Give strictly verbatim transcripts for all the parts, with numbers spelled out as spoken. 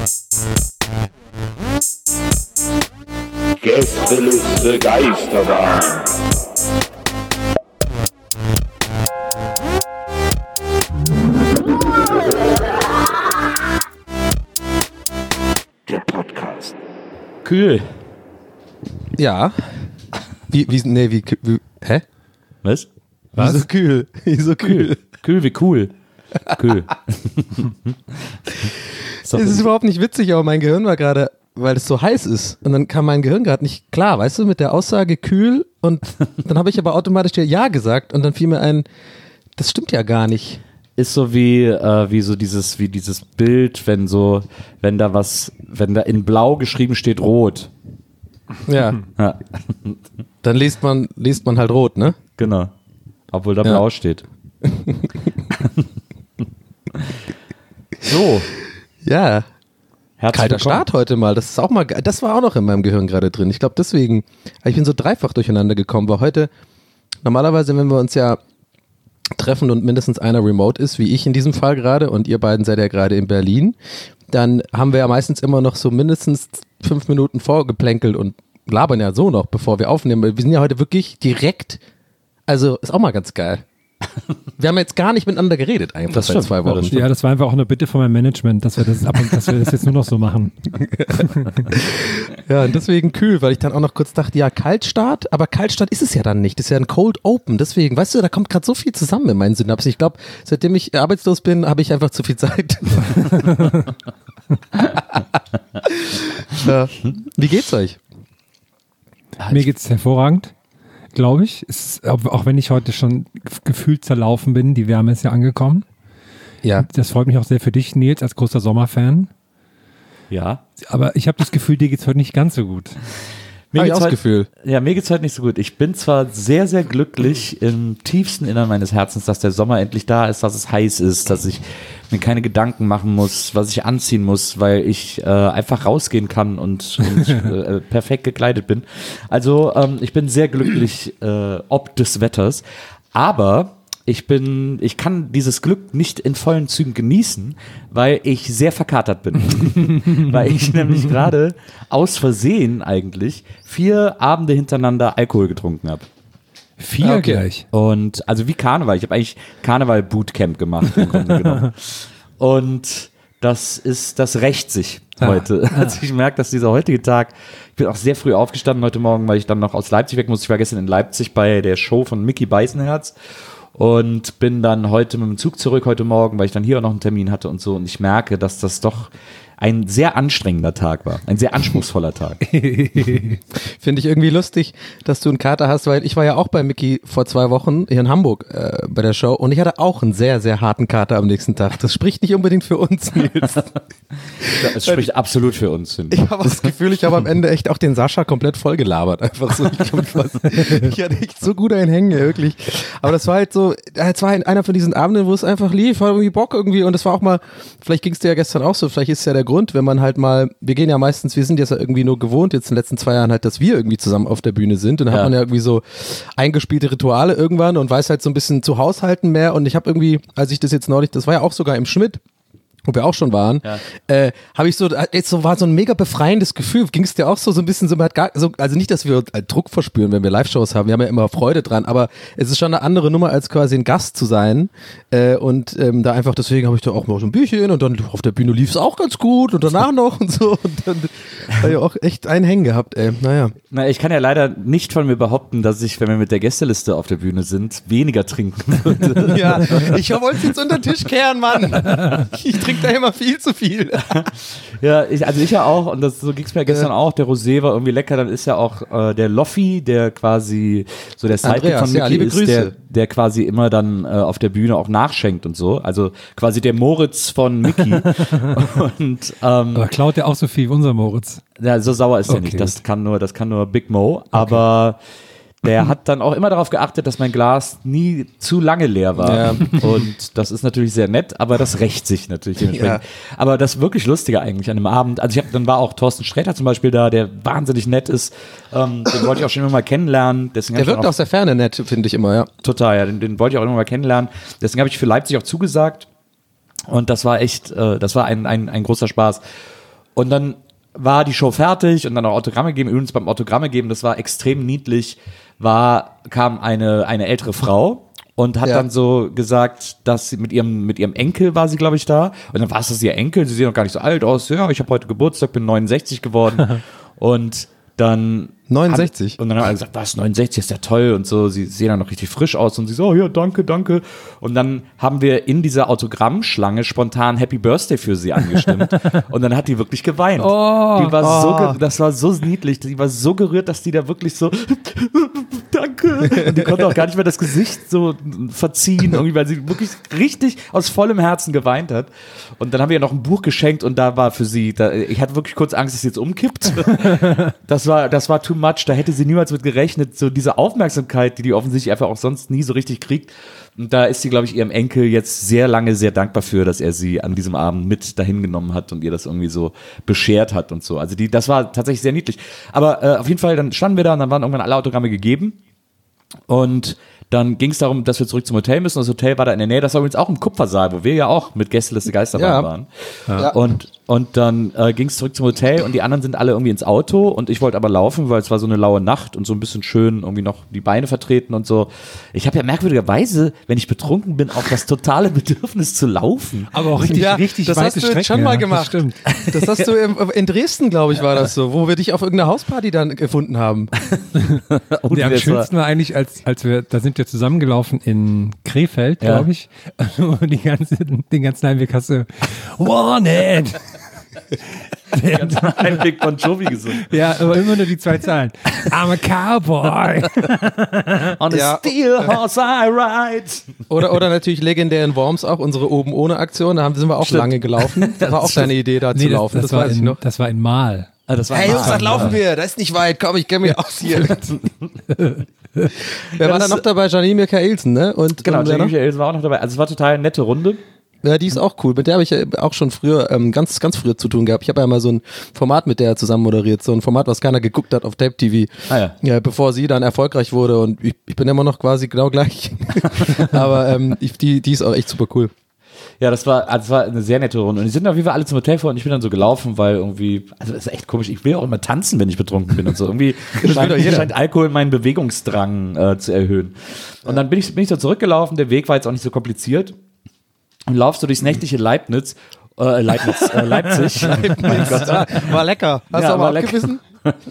Gästeliste Geisterbahn. Der Podcast. Kühl. Ja. Wie, wie, nee, wie, wie hä? Was? Was? Wieso kühl? Wieso kühl? Kühl wie cool. Kühl. Es ist überhaupt nicht witzig, aber mein Gehirn war gerade, weil es so heiß ist. Und dann kam mein Gehirn gerade nicht klar, weißt du, mit der Aussage kühl. Und dann habe ich aber automatisch Ja gesagt und dann fiel mir ein, das stimmt ja gar nicht. Ist so wie, äh, wie so dieses, wie dieses Bild, wenn so, wenn da was, wenn da in Blau geschrieben steht rot. Ja. Ja. Dann liest man, liest man halt rot, ne? Genau. Obwohl da Ja. Blau steht. So. Ja. Herzlich Kalter willkommen. Start heute mal. Das ist auch mal, ge- das war auch noch in meinem Gehirn gerade drin. Ich glaube deswegen, ich bin so dreifach durcheinander gekommen, weil heute, normalerweise, wenn wir uns ja treffen und mindestens einer remote ist, wie ich in diesem Fall gerade und ihr beiden seid ja gerade in Berlin, dann haben wir ja meistens immer noch so mindestens fünf Minuten vorgeplänkelt und labern ja so noch, bevor wir aufnehmen. Wir sind ja heute wirklich direkt, also ist auch mal ganz geil. Wir haben jetzt gar nicht miteinander geredet eigentlich Das seit stimmt, zwei ja, Wochen. das stimmt. Ja, das war einfach auch eine Bitte von meinem Management, dass wir das, ab und, dass wir das jetzt nur noch so machen. Ja, und deswegen kühl, weil ich dann auch noch kurz dachte, ja, Kaltstart, aber Kaltstart ist es ja dann nicht. Das ist ja ein Cold Open. Deswegen, weißt du, da kommt gerade so viel zusammen in meinen Synapsen. Ich glaube, seitdem ich arbeitslos bin, habe ich einfach zu viel Zeit. Ja. Wie geht's euch? Mir geht's hervorragend, glaube ich. Es ist, auch auch wenn ich heute schon gef- gefühlt zerlaufen bin, die Wärme ist ja angekommen. Ja. Das freut mich auch sehr für dich, Nils, als großer Sommerfan. Ja. Aber ich habe das Gefühl, dir geht's heute nicht ganz so gut. Mir Hab ich geht's auch das heute, Gefühl. ja, mir geht's heute nicht so gut. Ich bin zwar sehr, sehr glücklich im tiefsten Innern meines Herzens, dass der Sommer endlich da ist, dass es heiß ist, dass ich mir keine Gedanken machen muss, was ich anziehen muss, weil ich äh, einfach rausgehen kann und, und äh, perfekt gekleidet bin. Also ähm, ich bin sehr glücklich äh, ob des Wetters, aber ich bin, ich kann dieses Glück nicht in vollen Zügen genießen, weil ich sehr verkatert bin. Weil ich nämlich gerade aus Versehen eigentlich vier Abende hintereinander Alkohol getrunken habe. Vier Ah, okay. gleich. Und also wie Karneval. Ich habe eigentlich Karneval-Bootcamp gemacht im Grunde genommen. Und das ist, das rächt sich heute. Also ich merke, dass dieser heutige Tag, ich bin auch sehr früh aufgestanden heute Morgen, weil ich dann noch aus Leipzig weg musste. Ich war gestern in Leipzig bei der Show von Micky Beisenherz. Und bin dann heute mit dem Zug zurück, heute Morgen, weil ich dann hier auch noch einen Termin hatte und so. Und ich merke, dass das doch ein sehr anstrengender Tag war. Ein sehr anspruchsvoller Tag. Finde ich irgendwie lustig, dass du einen Kater hast, weil ich war ja auch bei Micky vor zwei Wochen hier in Hamburg äh, bei der Show und ich hatte auch einen sehr, sehr harten Kater am nächsten Tag. Das spricht nicht unbedingt für uns, Nils. Es spricht absolut für uns, finde ich. Ich habe das Gefühl, ich habe am Ende echt auch den Sascha komplett vollgelabert. Einfach so. Ich, hab was, ich hatte echt so gut einen Hängen, wirklich. Aber das war halt so, es war einer von diesen Abenden, wo es einfach lief, war irgendwie Bock irgendwie und es war auch mal, vielleicht ging es dir ja gestern auch so, vielleicht ist es ja der Grund, wenn man halt mal, wir gehen ja meistens, wir sind jetzt ja irgendwie nur gewohnt, jetzt in den letzten zwei Jahren halt, dass wir irgendwie zusammen auf der Bühne sind und dann Ja. hat man ja irgendwie so eingespielte Rituale irgendwann und weiß halt so ein bisschen zu haushalten mehr und ich habe irgendwie, als ich das jetzt neulich, das war ja auch sogar im Schmidt, wo wir auch schon waren, Ja. äh, habe ich so, jetzt so war so ein mega befreiendes Gefühl. Ging es dir auch so, so ein bisschen so, man hat gar, so, also nicht, dass wir äh, Druck verspüren, wenn wir Live-Shows haben, wir haben ja immer Freude dran, aber es ist schon eine andere Nummer, als quasi ein Gast zu sein äh, und ähm, da einfach, deswegen habe ich da auch mal so ein Bierchen und dann auf der Bühne lief es auch ganz gut und danach noch und so und dann habe ich auch echt einen Hängen gehabt, ey, naja. Na, ich kann ja leider nicht von mir behaupten, dass ich, wenn wir mit der Gästeliste auf der Bühne sind, weniger trinken würde. Ja, ich wollte es jetzt unter den Tisch kehren, Mann. Ich trinke da immer viel zu viel. Ja, ich, also ich ja auch, und das, so ging es mir gestern Ja. auch, der Rosé war irgendwie lecker, dann ist ja auch äh, der Loffi, der quasi so der Sidekick Andreas, von Micky ja, liebe ist, Grüße. der, der quasi immer dann äh, auf der Bühne auch nachschenkt und so, also quasi der Moritz von Micky. Und ähm, Aber klaut der auch so viel wie unser Moritz? ja, so sauer ist er Okay, nicht, das kann nur, das kann nur Big Mo, aber der hat dann auch immer darauf geachtet, dass mein Glas nie zu lange leer war. Ja. Und das ist natürlich sehr nett, aber das rächt sich natürlich dementsprechend. Aber das wirklich Lustige eigentlich an einem Abend, also ich hab, dann war auch Thorsten Sträter zum Beispiel da, der wahnsinnig nett ist. Ähm, den wollte ich auch schon immer mal kennenlernen. Deswegen hab Der ich dann wirkt aus der Ferne nett, finde ich immer, ja. Total, ja, den, den wollte ich auch immer mal kennenlernen. Deswegen habe ich für Leipzig auch zugesagt. Und das war echt, äh, das war ein, ein, ein großer Spaß. Und dann war die Show fertig und dann auch Autogramme geben. Übrigens beim Autogramme geben, das war extrem niedlich, war, kam eine, eine ältere Frau und hat Ja. dann so gesagt, dass sie mit ihrem, mit ihrem Enkel war sie, glaube ich, da. Und dann war es das ihr Enkel, sie sehen noch gar nicht so alt aus. Ja, ich habe heute Geburtstag, bin neunundsechzig geworden. Und dann neunundsechzig? Hat, und dann haben alle gesagt, was, neunundsechzig ist ja toll und so, sie sehen dann noch richtig frisch aus und sie so, oh ja, danke, danke. Und dann haben wir in dieser Autogrammschlange spontan Happy Birthday für sie angestimmt und dann hat die wirklich geweint. Oh, die war oh. so, ge- das war so niedlich, die war so gerührt, dass die da wirklich so, danke. Und die konnte auch gar nicht mehr das Gesicht so verziehen, irgendwie, weil sie wirklich richtig aus vollem Herzen geweint hat. Und dann haben wir ihr noch ein Buch geschenkt und da war für sie, da, ich hatte wirklich kurz Angst, dass sie jetzt umkippt. Das war, das war too much, da hätte sie niemals mit gerechnet, so diese Aufmerksamkeit, die die offensichtlich einfach auch sonst nie so richtig kriegt. Und da ist sie, glaube ich, ihrem Enkel jetzt sehr lange sehr dankbar für, dass er sie an diesem Abend mit dahin genommen hat und ihr das irgendwie so beschert hat und so. Also die, das war tatsächlich sehr niedlich. Aber äh, auf jeden Fall, dann standen wir da und dann waren irgendwann alle Autogramme gegeben. Und dann ging es darum, dass wir zurück zum Hotel müssen. Das Hotel war da in der Nähe. Das war übrigens auch im Kupfersaal, wo wir ja auch mit Gästeliste Geisterbahn Ja. waren. Ja. Und, und dann äh, ging es zurück zum Hotel und die anderen sind alle irgendwie ins Auto und ich wollte aber laufen, weil es war so eine laue Nacht und so ein bisschen schön irgendwie noch die Beine vertreten und so. Ich habe ja merkwürdigerweise, wenn ich betrunken bin, auch das totale Bedürfnis zu laufen. Aber auch richtig, Ja, richtig das weite hast du Strecken. jetzt schon mal ja, gemacht. Das stimmt. Das hast du im, in Dresden, glaube ich, war das so, wo wir dich auf irgendeiner Hausparty dann gefunden haben. Und Ja, am das war- schönsten war eigentlich, als, als wir, da sind wir zusammengelaufen in Krefeld, Ja. glaube ich. Und die ganze, den ganzen Heimweg hast du Wanted. ein Big Bon Jovi gesungen. Ja, aber immer nur die zwei Zahlen. I'm a cowboy. On a Ja. steel horse I ride. Oder, oder natürlich legendär in Worms auch unsere Oben ohne Aktion, da haben, sind wir auch Stimmt. lange gelaufen. Das war auch deine Idee, da zu Nee, das, laufen, das, das, war weiß ich in, noch. das war in Mal. Ah, das war Hey Jungs, mal. das laufen wir, das ist nicht weit, komm, ich kenne mich aus hier. Wer war da das- noch dabei? Janine Michaelsen, ne? Und, Genau, und wer Jenny noch? Michael war auch noch dabei. Also es war total eine nette Runde. Ja, die ist auch cool. Mit der habe ich ja auch schon früher, ähm, ganz, ganz früher zu tun gehabt. Ich habe ja mal so ein Format mit der zusammen moderiert, so ein Format, was keiner geguckt hat auf Tape T V. Ah ja. Ja, bevor sie dann erfolgreich wurde und ich, ich bin immer noch quasi genau gleich. Aber ähm, ich, die, die ist auch echt super cool. Ja, das war, also das war eine sehr nette Runde. Und die sind auf jeden Fall alle zum Hotel vor und ich bin dann so gelaufen, weil irgendwie, also das ist echt komisch. Ich will auch immer tanzen, wenn ich betrunken bin und so. Irgendwie scheint, doch jeder. scheint Alkohol meinen Bewegungsdrang äh, zu erhöhen. Und dann bin ich, bin ich so zurückgelaufen. Der Weg war jetzt auch nicht so kompliziert. Und laufst du durchs nächtliche Leibniz, äh, Leibniz, äh, Leipzig. Mein Gott. War lecker. Hast Ja, du aber war lecker. abgebissen?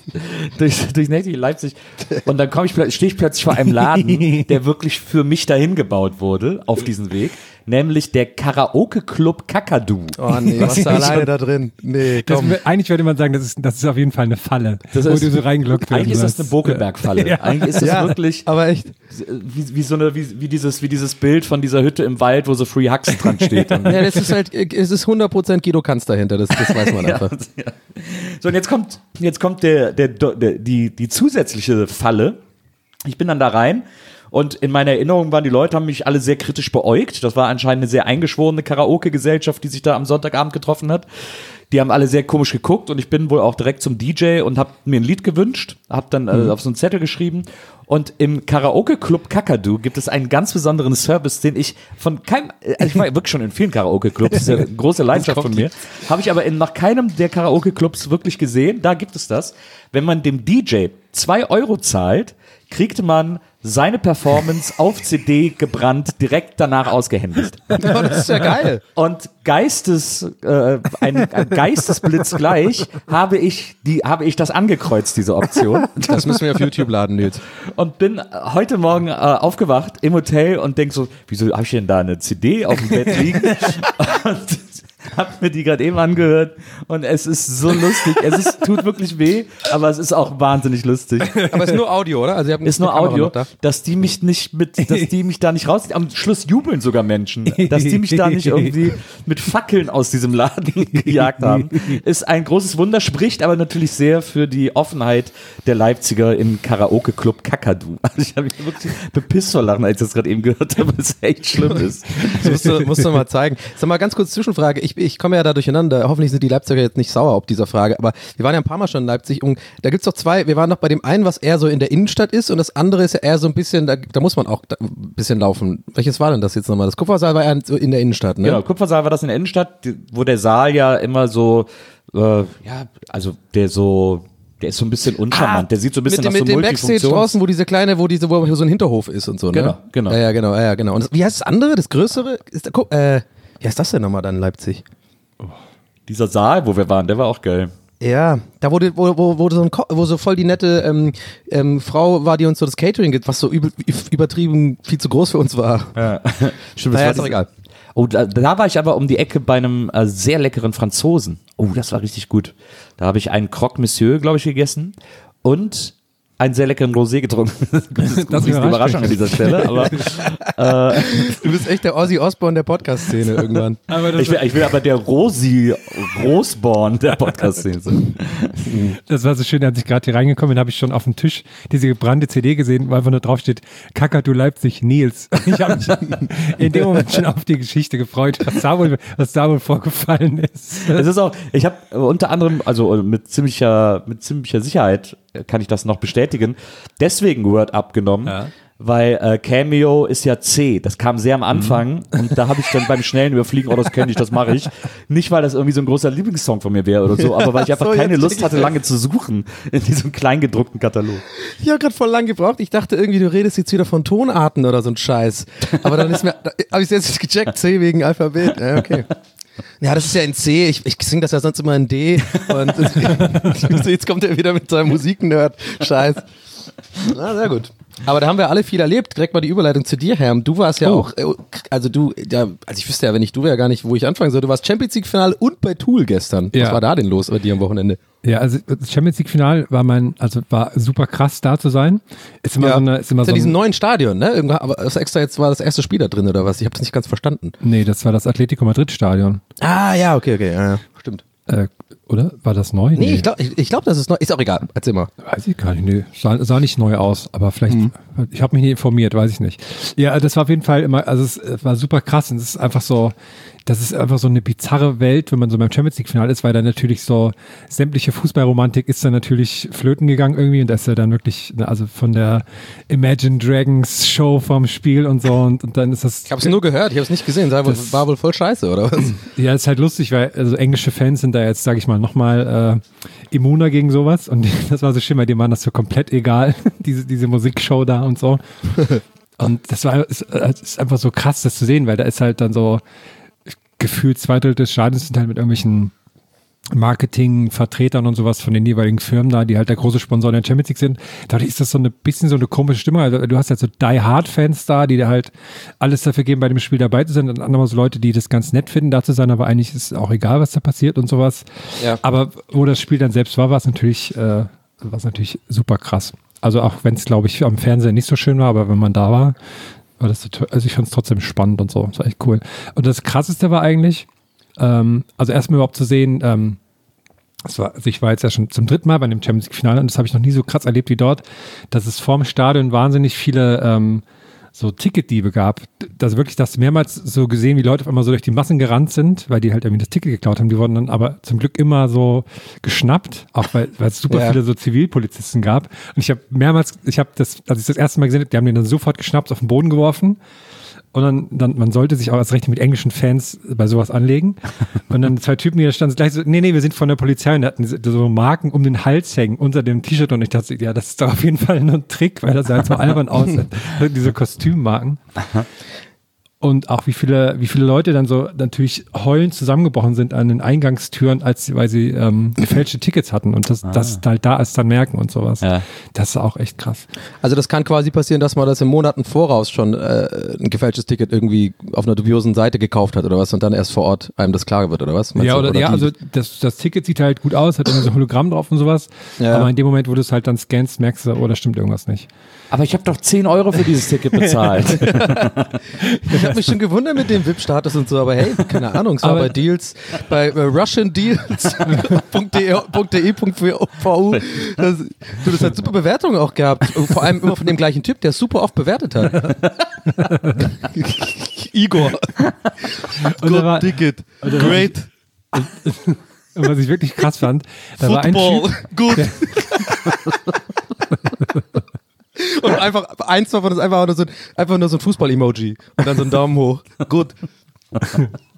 durch, durch nächtliche Leipzig. Und dann komme ich, plö- stehe ich plötzlich vor einem Laden, der wirklich für mich dahin gebaut wurde, auf diesen Weg. Nämlich der Karaoke-Club Kakadu. Oh nee, was da alleine da drin? Nee, Das, komm. eigentlich würde man sagen, das ist, das ist auf jeden Fall eine Falle, Das wo ist- du so reingelockt Eigentlich ist das eine Bokelberg-Falle. Ja. Eigentlich ist das Ja, wirklich aber echt. wie, wie so eine, wie, wie dieses, wie dieses Bild von dieser Hütte im Wald, wo so Free Hugs dran steht. Und Ja, das ist halt, es ist hundert Prozent Guido Kanz dahinter, das, das weiß man Ja, einfach. ja. So, und jetzt kommt, jetzt kommt der, der, der, die, die zusätzliche Falle. Ich bin dann da rein und in meiner Erinnerung waren die Leute, haben mich alle sehr kritisch beäugt. Das war anscheinend eine sehr eingeschworene Karaoke-Gesellschaft, die sich da am Sonntagabend getroffen hat. Die haben alle sehr komisch geguckt und ich bin wohl auch direkt zum D J und habe mir ein Lied gewünscht, habe dann äh, auf so einen Zettel geschrieben. Und im Karaoke-Club Kakadu gibt es einen ganz besonderen Service, den ich von keinem, also ich war wirklich schon in vielen Karaoke-Clubs, das ist ja eine große Leidenschaft von mir, habe ich aber in noch keinem der Karaoke-Clubs wirklich gesehen. Da gibt es das. Wenn man dem D J zwei Euro zahlt, kriegte man seine Performance auf C D gebrannt, direkt danach ausgehändigt. Oh, das ist ja geil. Und Geistes, äh, ein, ein Geistesblitz gleich habe ich die, habe ich das angekreuzt, diese Option. Das müssen wir auf YouTube laden, Nils. Und bin heute Morgen äh, aufgewacht im Hotel und denk so, wieso habe ich denn da eine C D auf dem Bett liegen? Und hab mir die gerade eben angehört und es ist so lustig. Es ist, tut wirklich weh, aber es ist auch wahnsinnig lustig. Aber es ist nur Audio, oder? Also ihr habt Ist eine nur Kamera Audio, noch da. dass die mich nicht mit, dass die mich da nicht raus, am Schluss jubeln sogar Menschen, dass die mich da nicht irgendwie mit Fackeln aus diesem Laden gejagt haben, ist ein großes Wunder, spricht aber natürlich sehr für die Offenheit der Leipziger im Karaoke-Club Kakadu. Also ich habe mich wirklich bepisst vor Lachen, als ich das gerade eben gehört habe, weil es echt schlimm ist. Das musst du, musst du mal zeigen. Sag mal ganz kurz Zwischenfrage. Ich, ich komme ja da durcheinander. Hoffentlich sind die Leipziger jetzt nicht sauer auf dieser Frage. Aber wir waren ja ein paar Mal schon in Leipzig und da gibt's doch zwei. Wir waren noch bei dem einen, was eher so in der Innenstadt ist und das andere ist ja eher so ein bisschen, da, da muss man auch da ein bisschen laufen. Welches war denn das jetzt nochmal? Das Kupfersaal war ja so in der Innenstadt, ne? Genau, Kupfersaal war das in der Innenstadt, die- wo der Saal ja immer so Äh, ja, also der so, der ist so ein bisschen uncharmant. Ah, der sieht so ein bisschen mit, nach mit so dem Backstage Multifunktions- draußen, wo diese kleine, wo diese, wo so ein Hinterhof ist und so, ne? Genau, genau. Ja, ja, genau, ja, ja, genau. Und das, wie heißt das andere, das größere? Ist da, guck, äh, wie heißt das denn nochmal dann in Leipzig? Dieser Saal, wo wir waren, der war auch geil. Ja, da wurde, wo, wo, wo, so, ein Ko- wo so voll die nette ähm, ähm, Frau war, die uns so das Catering gibt, was so üb- übertrieben viel zu groß für uns war. Ja. Stimmt, Naja, das ist doch war egal. Oh, da, da war ich aber um die Ecke bei einem äh, sehr leckeren Franzosen. Oh, das war richtig gut. Da habe ich einen Croque Monsieur, glaube ich, gegessen und einen sehr leckeren Rosé getrunken. Das ist, das ist eine Überraschung an dieser Stelle, aber äh, Du bist echt der Ozzy Osbourne der Podcast-Szene irgendwann. Aber das, ich, will, ich will aber der Rosi Rosborn der Podcast-Szene sein. das war so schön, als ich gerade hier reingekommen bin, habe ich schon auf dem Tisch diese gebrannte C D gesehen, wo einfach nur drauf steht, Kakadu Leipzig, Nils. Ich habe mich in dem Moment schon auf die Geschichte gefreut, was da wohl, was da wohl vorgefallen ist. Es ist auch, ich habe unter anderem, also mit ziemlicher, mit ziemlicher Sicherheit kann ich das noch bestätigen, deswegen Word abgenommen, Ja. weil äh, Cameo ist ja C, das kam sehr am Anfang und da habe ich dann beim schnellen Überfliegen, oh, das kenne ich, das mache ich. Nicht, weil das irgendwie so ein großer Lieblingssong von mir wäre oder so, aber weil ich einfach So, keine jetzt Lust check ich hatte, das. lange zu suchen in diesem kleingedruckten Katalog. Ich habe gerade voll lang gebraucht. Ich dachte irgendwie, du redest jetzt wieder von Tonarten oder so ein Scheiß. Aber dann ist mir, habe ich jetzt gecheckt, C wegen Alphabet. Ja, okay. Ja, das ist ja in C. Ich, ich singe das ja sonst immer in D. Und jetzt kommt er wieder mit seinem Musiknerd. Scheiß. Na, sehr gut. Aber da haben wir alle viel erlebt. Direkt mal die Überleitung zu dir, Herm. Du warst ja Oh. auch, äh, also du, ja, also ich wüsste ja, wenn nicht du, wäre gar nicht, wo ich anfangen soll. Du warst Champions League Finale und bei Tool gestern. Was Ja. war da denn los bei dir am Wochenende? Ja, also das Champions League Final war mein, also war super krass da zu sein. Ist immer so eine, ist immer ist so ja diesem ein, neuen Stadion, ne? Irgendwann, aber das extra jetzt war das erste Spiel da drin oder was? Ich habe das nicht ganz verstanden. nee, das war das Atletico Madrid Stadion. Ah, ja, okay, okay, ja, ja, stimmt. Äh, oder? War das neu? Nee, ich glaube, ich, ich glaub, das ist neu. Ist auch egal. Erzähl mal. Weiß ich gar nicht, nee. Sah, sah nicht neu aus, aber vielleicht, Mhm. ich habe mich nicht informiert, weiß ich nicht. Ja, das war auf jeden Fall immer, also es äh, war super krass und es ist einfach so, das ist einfach so eine bizarre Welt, wenn man so beim Champions League Finale ist, weil dann natürlich so sämtliche Fußballromantik ist dann natürlich flöten gegangen irgendwie und das ist ja dann wirklich, ne, also von der Imagine Dragons Show vom Spiel und so und, und dann ist das. Ich habe es nur gehört, ich habe es nicht gesehen. War wohl, Das- war wohl voll scheiße, oder was? Ja, ist halt lustig, weil also englische Fans sind da jetzt, sage ich mal, nochmal äh, immuner gegen sowas und das war so schön, weil dem waren das so komplett egal, diese, diese Musikshow da und so. Und das war ist, ist einfach so krass, das zu sehen, weil da ist halt dann so gefühlt zwei Drittel des Stadions sind halt mit irgendwelchen Marketing-Vertretern und sowas von den jeweiligen Firmen da, die halt der große Sponsor der Champions League sind. Dadurch ist das so ein bisschen so eine komische Stimmung. Also du hast halt so Die-Hard-Fans da, die da halt alles dafür geben, bei dem Spiel dabei zu sein. Und dann nochmal so Leute, die das ganz nett finden, da zu sein, aber eigentlich ist auch egal, was da passiert und sowas. Ja. Aber wo das Spiel dann selbst war, war es natürlich, äh, war es natürlich super krass. Also auch wenn es, glaube ich, am Fernsehen nicht so schön war, aber wenn man da war, war das total, also ich fand es trotzdem spannend und so. Das war echt cool. Und das Krasseste war eigentlich, ähm, also erstmal überhaupt zu sehen, ähm, das war, also ich war jetzt ja schon zum dritten Mal bei dem Champions League Finale und das habe ich noch nie so krass erlebt wie dort, dass es vorm Stadion wahnsinnig viele ähm, so Ticketdiebe gab. Das wirklich, das mehrmals so gesehen, wie Leute auf einmal so durch die Massen gerannt sind, weil die halt irgendwie das Ticket geklaut haben. Die wurden dann aber zum Glück immer so geschnappt, auch weil, weil es super Ja. viele so Zivilpolizisten gab. Und ich habe mehrmals, ich habe das, als ich das erste Mal gesehen habe, die haben den dann sofort geschnappt, auf den Boden geworfen. Und dann, dann, man sollte sich auch als recht mit englischen Fans bei sowas anlegen. Und dann zwei Typen, die da standen, gleich so, nee, nee, wir sind von der Polizei und die hatten so Marken um den Hals hängen, unter dem T-Shirt. Und ich dachte, ja, das ist doch auf jeden Fall nur ein Trick, weil das halt so albern aussieht. Diese Kostümmarken. Und auch wie viele, wie viele Leute dann so natürlich heulend zusammengebrochen sind an den Eingangstüren, als weil sie ähm, gefälschte Tickets hatten und das, das halt da erst dann merken und sowas. Ja. Das ist auch echt krass. Also das kann quasi passieren, dass man das im Monaten voraus schon äh, ein gefälschtes Ticket irgendwie auf einer dubiosen Seite gekauft hat oder was und dann erst vor Ort einem das klar wird oder was? Meinst Ja, du? oder, ja, die- also das, das Ticket sieht halt gut aus, hat irgendwie so ein Hologramm drauf und sowas. Ja. Aber in dem Moment, wo du es halt dann scannst, merkst du, oh, da stimmt irgendwas nicht. Aber ich habe doch zehn Euro für dieses Ticket bezahlt. Ich habe mich schon gewundert mit dem V I P-Status und so, aber hey, keine Ahnung, es war Aber- bei Deals, bei äh, Russian Deals Punkt de Punkt V U. Das, du, das hat super Bewertungen auch gehabt. Vor allem immer von dem gleichen Typ, der es super oft bewertet hat. Igor. Und da war, Ticket. und da war- Great. Und was ich wirklich krass fand, da war ein Football. Typ, Gut. Und einfach, eins davon ist einfach nur so ein, einfach nur so ein Fußball-Emoji. Und dann so ein Daumen hoch. Gut.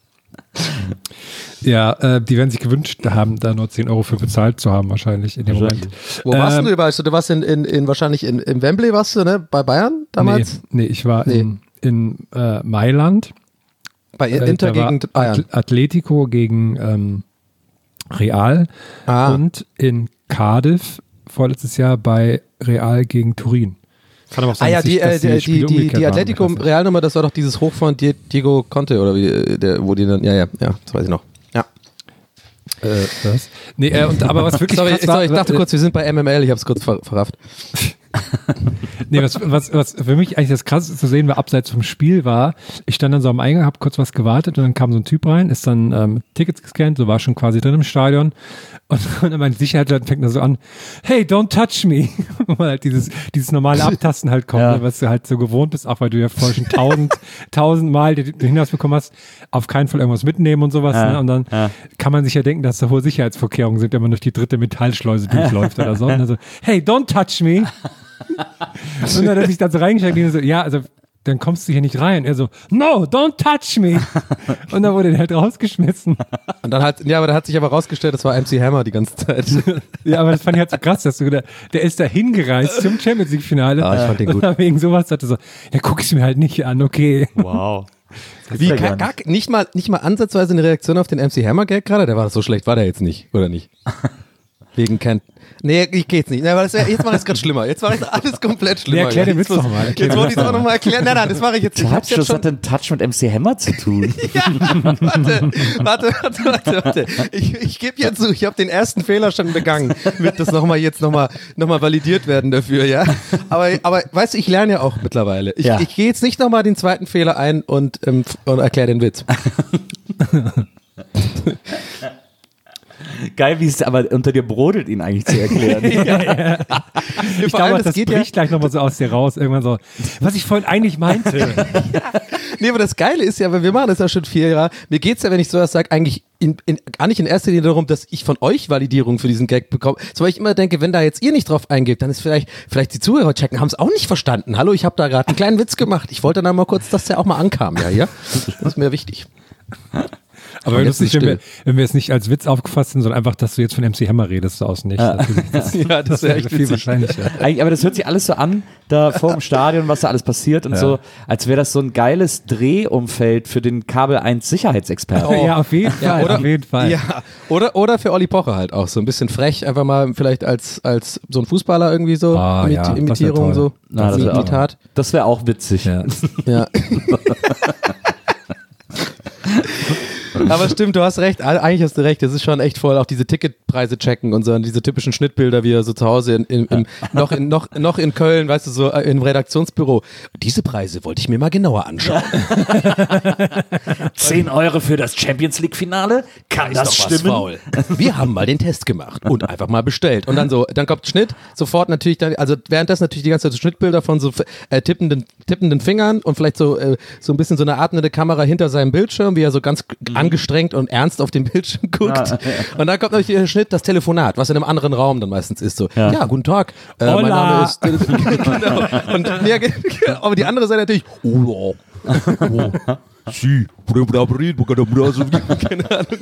Ja, äh, die werden sich gewünscht haben, da nur zehn Euro für bezahlt zu haben, wahrscheinlich in dem Moment. Wo warst Ähm, du überall? Du warst in, in, in wahrscheinlich in, in Wembley, warst du, ne? Bei Bayern damals? Nee, nee ich war Nee. in, in äh, Mailand. Bei Äh, Inter da war gegen Bayern. Atl- Atletico gegen ähm, Real Ah. und in Cardiff vorletztes Jahr bei Real gegen Turin. Kann aber auch Ah sein, ja, dass die, sich- dass äh, die, Spiele die, die, umgekehrt die waren. Atletico Ich weiß nicht. Realnummer, das war doch dieses Hoch von Die- Diego Conte oder wie, äh, der, wo die dann, ja, ja, ja, das weiß ich noch. Ja. Äh, was? Nee, äh, und, aber was wirklich Sorry, krass sorry, ich war, dachte äh, kurz, wir sind bei M M L, ich hab's kurz ver verrafft. Nee, was, was, was für mich eigentlich das Krasseste zu sehen war, abseits vom Spiel war, ich stand dann so am Eingang, habe kurz was gewartet und dann kam so ein Typ rein, ist dann ähm, Tickets gescannt, so war schon quasi drin im Stadion und, und mein Sicherheitsleiter fängt dann so an, hey, don't touch me, weil halt dieses, dieses normale Abtasten halt kommt, Ja. ne, was du halt so gewohnt bist, auch weil du ja vorher schon tausend, tausend Mal den den Hinweis bekommen hast, auf keinen Fall irgendwas mitnehmen und sowas, Ja, ne? Und dann ja. kann man sich ja denken, dass da hohe Sicherheitsvorkehrungen sind, wenn man durch die dritte Metallschleuse durchläuft oder so. Und dann so, hey, don't touch me. Und dann hat er sich da so reingesteckt und so, ja, also dann kommst du hier nicht rein. Er so, no, don't touch me. Und dann wurde er halt rausgeschmissen. Und dann hat, ja, aber da hat sich aber rausgestellt, das war M C Hammer die ganze Zeit. Ja, aber das fand ich halt so krass, dass du gedacht, der ist da hingereist zum Champions League Finale. Ah, ich fand den und gut. dann wegen sowas sagte so, ja, guck ich mir halt nicht an, okay. Wow. Wie, gar, gar, nicht, mal, nicht mal ansatzweise eine Reaktion auf den M C Hammer Gag gerade? Der war so schlecht, war der jetzt nicht, oder nicht? Wegen Kent. Nee, ich geh jetzt nicht. Nee, aber das wär, jetzt mache ich es gerade schlimmer. Jetzt mache ich alles komplett schlimmer. Nee, erklär den Jetzt Witz muss- doch mal. Erklär Jetzt den wollte ich Witz es auch doch nochmal erklären. Nein, nein, das mache ich jetzt nicht. Ich hab's Touch, jetzt was schon. hat denn Touch mit M C Hammer zu tun? Ja, warte, warte, warte, warte, warte. Ich, ich gebe jetzt zu, ich habe den ersten Fehler schon begangen. Wird das nochmal jetzt nochmal noch mal validiert werden dafür, ja? Aber, aber weißt du, ich lerne ja auch mittlerweile. Ich, Ja. ich gehe jetzt nicht nochmal den zweiten Fehler ein und, ähm, und erkläre den Witz. Geil, wie es aber unter dir brodelt, ihn eigentlich zu erklären. Ich Vor allem, glaube, das geht ja, bricht gleich nochmal so aus dir raus. Irgendwann so, was ich vorhin eigentlich meinte. nee, aber das Geile ist ja, weil wir machen das ja schon vier Jahre, mir geht's ja, wenn ich sowas sage, eigentlich in, in, gar nicht in erster Linie darum, dass ich von euch Validierung für diesen Gag bekomme, so weil ich immer denke, wenn da jetzt ihr nicht drauf eingebt, dann ist vielleicht, vielleicht die Zuhörer checken, haben es auch nicht verstanden. Hallo, ich habe da gerade einen kleinen Witz gemacht. Ich wollte dann mal kurz, dass der auch mal ankam, ja, ja. Das ist mir wichtig. Aber Und wenn, jetzt nicht, ist wenn, wir, still. wenn wir es nicht als Witz aufgefasst sind, sondern einfach, dass du jetzt von M C Hammer redest, so aus nicht. Das, Ja, das wäre echt viel witzig. wahrscheinlicher. Eigentlich, aber das hört sich alles so an, da vor dem Stadion, was da alles passiert und Ja. so, als wäre das so ein geiles Drehumfeld für den Kabel eins Sicherheitsexperten. Oh. Ja, auf jeden Fall, oder, auf jeden Fall. Ja, oder, oder für Olli Pocher halt auch so ein bisschen frech, einfach mal vielleicht als, als so ein Fußballer irgendwie so, Ah, Imit ja, das wär Imitierung toll. so, Na, das wär auch- Imitat. Das wäre auch witzig. Ja. Ja. Aber stimmt, du hast recht, All- eigentlich hast du recht, das ist schon echt voll, auch diese Ticketpreise checken und so, und diese typischen Schnittbilder, wie er so zu Hause in, in, im, noch, in, noch, noch in Köln, weißt du, so äh, im Redaktionsbüro. Diese Preise wollte ich mir mal genauer anschauen. zehn Euro für das Champions League Finale? Kann das Ist doch was stimmen? faul. Wir haben mal den Test gemacht und einfach mal bestellt. Und dann so, dann kommt Schnitt, sofort natürlich dann, also währenddessen natürlich die ganze Zeit so Schnittbilder von so äh, tippenden, tippenden Fingern und vielleicht so, äh, so ein bisschen so eine atmende Kamera hinter seinem Bildschirm, wie er so ganz angestrengt und ernst auf den Bildschirm guckt. Ah, Und dann kommt natürlich der Schnitt, das Telefonat, was in einem anderen Raum dann meistens ist. So, ja, Ja. guten Tag, äh, mein Hola. Name ist genau. Und ja, aber die andere Seite natürlich, oh, oh. Sie, keine Ahnung.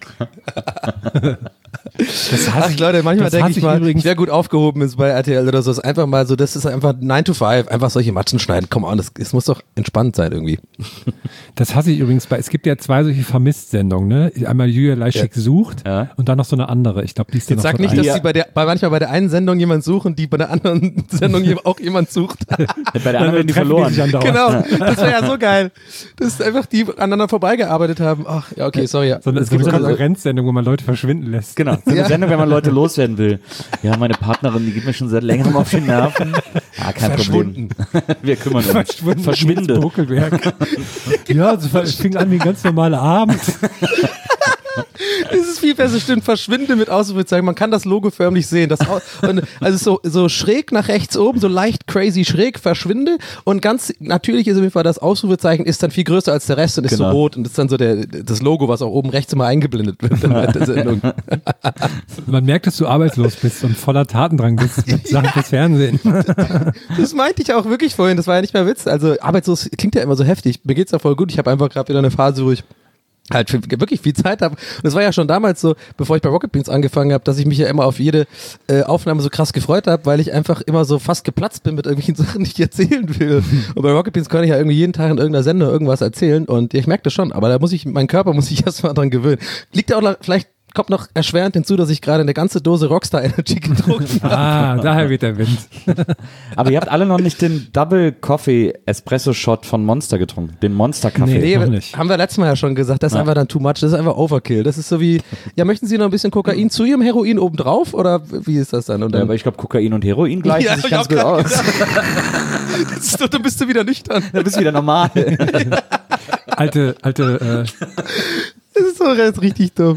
Das hasse Ach ich, Leute, manchmal das denke hasse ich ich mal, übrigens- ich wäre gut aufgehoben ist bei R T L oder so. Das ist einfach mal so, das ist einfach nine to five, einfach solche Matschen schneiden. Come on, das, das muss doch entspannt sein irgendwie. das hasse ich übrigens bei, es gibt ja zwei solche Vermisst-Sendungen, ne? Einmal Julia Leischek sucht Ja. und dann noch so eine andere. Ich glaube, die ist dir noch Sag so nicht, ein- dass Ja. die bei der, bei manchmal bei der einen Sendung jemand suchen, die bei der anderen Sendung je- auch jemand sucht. Bei der Dann anderen werden die treffen verloren. sich andauernd. Genau, das wäre ja so geil. Das ist einfach die aneinander vorbeigearbeitet haben. Ach, ja, okay, sorry. Ja. So eine, Es so eine gibt so eine- Konkurrenzsendung, wo man Leute verschwinden lässt. Genau, so eine Ja. Sendung, wenn man Leute loswerden will. Ja, meine Partnerin, die geht mir schon seit längerem auf die Nerven. Ah, kein Verschwunden. Problem. Wir kümmern uns. Verschwunden. Verschwinde. Bokelberg. Ja, es fing an wie ein ganz normaler Abend. Das ist viel besser, stimmt. Verschwinde mit Ausrufezeichen. Man kann das Logo förmlich sehen. Das Au- und, also so, so schräg nach rechts oben, so leicht crazy schräg, verschwinde. Und ganz natürlich ist auf jeden Fall das Ausrufezeichen ist dann viel größer als der Rest und ist Genau. so rot. Und ist dann so der, das Logo, was auch oben rechts immer eingeblendet wird in der Sendung. Man merkt, dass du arbeitslos bist und voller Tatendrang bist mit Sachen fürs Fernsehen. Das meinte ich auch wirklich vorhin. Das war ja nicht mehr Witz. Also arbeitslos klingt ja immer so heftig. Mir geht's ja voll gut. Ich habe einfach gerade wieder eine Phase, wo ich halt für, wirklich viel Zeit habe. Und es war ja schon damals so, bevor ich bei Rocket Beans angefangen habe, dass ich mich ja immer auf jede äh, Aufnahme so krass gefreut habe, weil ich einfach immer so fast geplatzt bin mit irgendwelchen Sachen, die ich erzählen will. Und bei Rocket Beans kann ich ja irgendwie jeden Tag in irgendeiner Sendung irgendwas erzählen und ich merke das schon, aber da muss ich, mein Körper muss sich erstmal dran gewöhnen. Liegt ja auch vielleicht kommt noch erschwerend hinzu, dass ich gerade eine ganze Dose Rockstar Energy getrunken habe. Ah, daher weht der Wind. Aber ihr habt alle noch nicht den Double Coffee Espresso Shot von Monster getrunken, den Monster Kaffee. Nee. Nee, noch nicht. haben wir letztes Mal ja schon gesagt, das ist Ja. einfach dann too much, das ist einfach Overkill. Das ist so wie, ja, möchten Sie noch ein bisschen Kokain zu Ihrem Heroin obendrauf oder wie ist das dann? Und Ja, dann aber ich glaube, Kokain und Heroin gleichen Ja, sich hab ganz ich gut auch aus. das ist doch, dann bist du wieder nüchtern. Da bist du wieder normal. Alte, alte, äh, Das ist doch jetzt richtig dumm.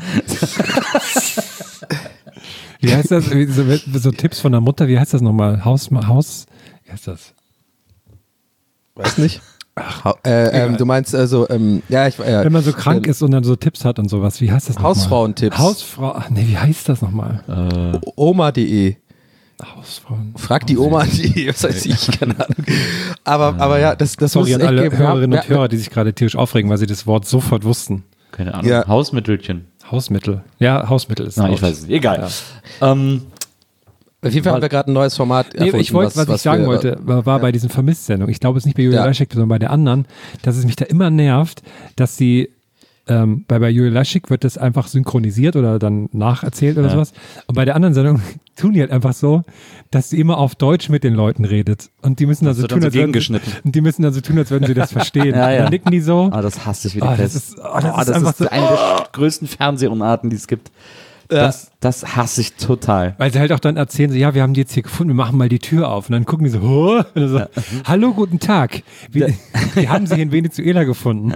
wie heißt das? Wie- So, so Tipps von der Mutter, wie heißt das nochmal? Haus, Haus, wie heißt das? Weiß nicht. Ach, äh, ähm, du meinst also, ähm, ja, ich äh, Wenn man so krank ähm, ist und dann so Tipps hat und sowas, wie heißt das nochmal? Hausfrauentipps. Hausfrau, ach nee, wie heißt das nochmal? Oma punkt de. Hausfrauen. Frag die Oma punkt de, was weiß ich, keine Ahnung. Aber, aber ja, das, das muss Sorry es an echt alle geben. Hörerinnen Ja, und Hörer, die sich gerade tierisch aufregen, weil sie das Wort sofort wussten. Keine Ahnung. Ja. Hausmittelchen. Hausmittel. Ja, Hausmittel ist Nein, Haus. ich weiß es nicht. Egal. Ähm, Auf jeden Fall haben wir gerade ein neues Format Nee, erfunden. ich wollte, was, ich sagen wir- wollte, war, war bei diesen Vermisst-Sendungen. Ich glaube, es ist nicht bei Julia Ja. Laschik, sondern bei der anderen, dass es mich da immer nervt, dass sie ähm, bei, bei Julia Laschik wird das einfach synchronisiert oder dann nacherzählt oder Ja. sowas. Und bei der anderen Sendung tun die halt einfach so, dass sie immer auf Deutsch mit den Leuten redet. Und die müssen dann Das so wird dann tun, so als würden sie, gegengeschnitten. und die müssen dann so tun, als würden sie das verstehen. Ja, ja. Und dann nicken die so. ah, das hasse ich wie die Oh, das Pest. ist, oh, das Oh, ist das einfach ist so, eine der größten Fernsehunarten, die es gibt. Das, das hasse ich total. weil sie halt auch dann erzählen, so, ja, wir haben die jetzt hier gefunden, wir machen mal die Tür auf. Und dann gucken die so, oh, und dann so hallo, guten Tag. Wie, wir haben sie in Venezuela gefunden.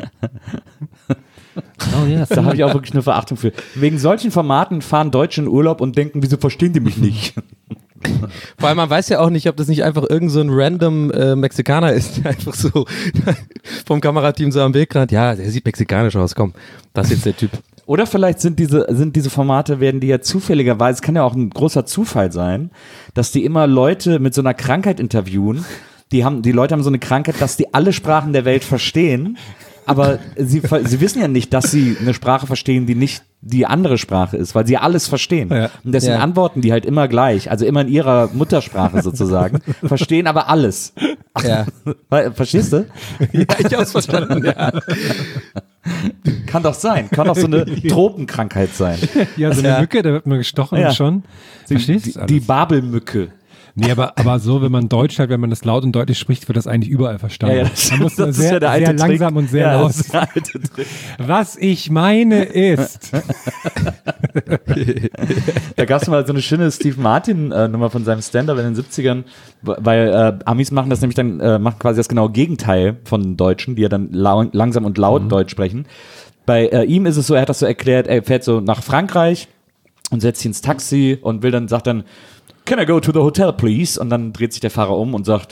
Oh ja, Da habe ich auch wirklich eine Verachtung für. Wegen solchen Formaten fahren Deutsche in Urlaub und denken, wieso verstehen die mich nicht? Vor allem, man weiß ja auch nicht, ob das nicht einfach irgend so ein random äh, Mexikaner ist, der einfach so vom Kamerateam so am Wegrand, ja, der sieht mexikanisch aus, komm, das ist jetzt der Typ. Oder vielleicht sind diese, sind diese Formate, werden die ja zufälligerweise, es kann ja auch ein großer Zufall sein, dass die immer Leute mit so einer Krankheit interviewen. Die haben, die Leute haben so eine Krankheit, dass die alle Sprachen der Welt verstehen, aber sie, sie wissen ja nicht, dass sie eine Sprache verstehen, die nicht die andere Sprache ist, weil sie alles verstehen. Ja. Und deswegen Ja. antworten die halt immer gleich, also immer in ihrer Muttersprache sozusagen, verstehen aber alles. Ja, Weil- Verstehst du? ja ich hab's verstanden, ja. Kann doch sein. Kann doch so eine Tropenkrankheit sein. Ja, so eine Ja. Mücke, da wird man gestochen Ja. und schon. Verstehst Die, du die Babelmücke. Nee, aber, aber so, wenn man Deutsch halt, wenn man das laut und deutlich spricht, wird das eigentlich überall verstanden. Ja, ja, das, man muss das sehr, ist ja der alte sehr Trick. langsam und sehr ja, laut. das ist der alte Trick. Was ich meine ist, Da gab es mal so eine schöne Steve Martin-Nummer von seinem Stand-Up in den siebzigern, weil äh, Amis machen das nämlich dann, äh, machen quasi das genaue Gegenteil von Deutschen, die ja dann lau langsam und laut Mhm. Deutsch sprechen. Bei äh, ihm ist es so, er hat das so erklärt, er fährt so nach Frankreich und setzt sich ins Taxi und will dann, sagt dann, can I go to the hotel, please? Und dann dreht sich der Fahrer um und sagt,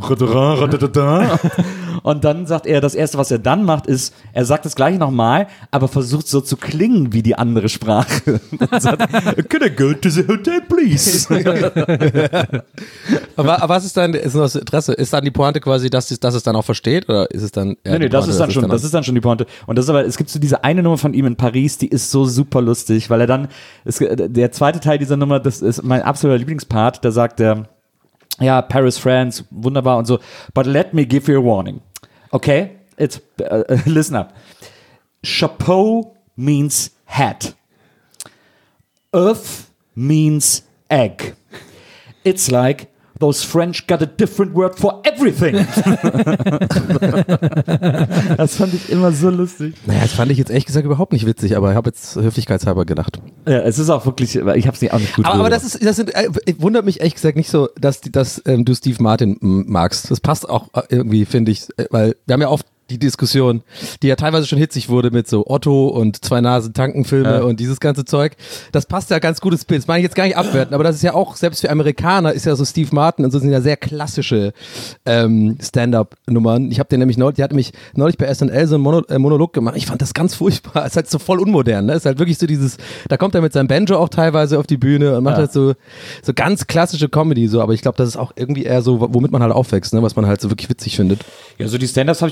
und dann sagt er, das Erste, was er dann macht, ist, er sagt das Gleiche nochmal, aber versucht so zu klingen wie die andere Sprache. Und sagt, can I go to the hotel, please? Aber, aber was ist dann, ist nur das Interesse, ist dann die Pointe quasi, dass es, dass es dann auch versteht oder ist es dann eher Nee, nee, die das Pointe, ist dann dass schon, es das ist dann schon die Pointe. Und das ist aber, es gibt so diese eine Nummer von ihm in Paris, die ist so super lustig, weil er dann, es, der zweite Teil dieser Nummer, das ist mein absoluter Lieblingspart, da sagt er, ja, Paris, France, wunderbar und so, but let me give you a warning. Okay? It's, uh, listen up. Chapeau means hat. Earth means egg. It's like those French got a different word for everything. Das fand ich immer so lustig. Naja, das fand ich jetzt ehrlich gesagt überhaupt nicht witzig, aber ich habe jetzt höflichkeitshalber gedacht. Ja, es ist auch wirklich, ich habe es nicht auch nicht gut Aber, aber das rübergebracht. ist, das sind, äh, wundert mich ehrlich gesagt nicht so, dass, die- dass ähm, du Steve Martin m, magst. Das passt auch äh, irgendwie, finde ich, äh, weil wir haben ja oft die Diskussion, die ja teilweise schon hitzig wurde mit so Otto und zwei Nasen Tankenfilme Ja. und dieses ganze Zeug. Das passt ja ganz gut ins Bild. Das meine ich jetzt gar nicht abwerten, aber das ist ja auch, selbst für Amerikaner ist ja so Steve Martin und so sind ja sehr klassische ähm, Stand-up-Nummern. Ich habe den nämlich neulich, die hat nämlich neulich bei S N L so einen Mono, äh, Monolog gemacht. Ich fand das ganz furchtbar. Ist halt so voll unmodern. Ne? Ist halt wirklich so dieses, da kommt er mit seinem Banjo auch teilweise auf die Bühne und macht Ja. halt so, so ganz klassische Comedy so. Aber ich glaube, das ist auch irgendwie eher so, womit man halt aufwächst, ne? Was man halt so wirklich witzig findet. Ja, so die Stand-Ups habe ich ja erst später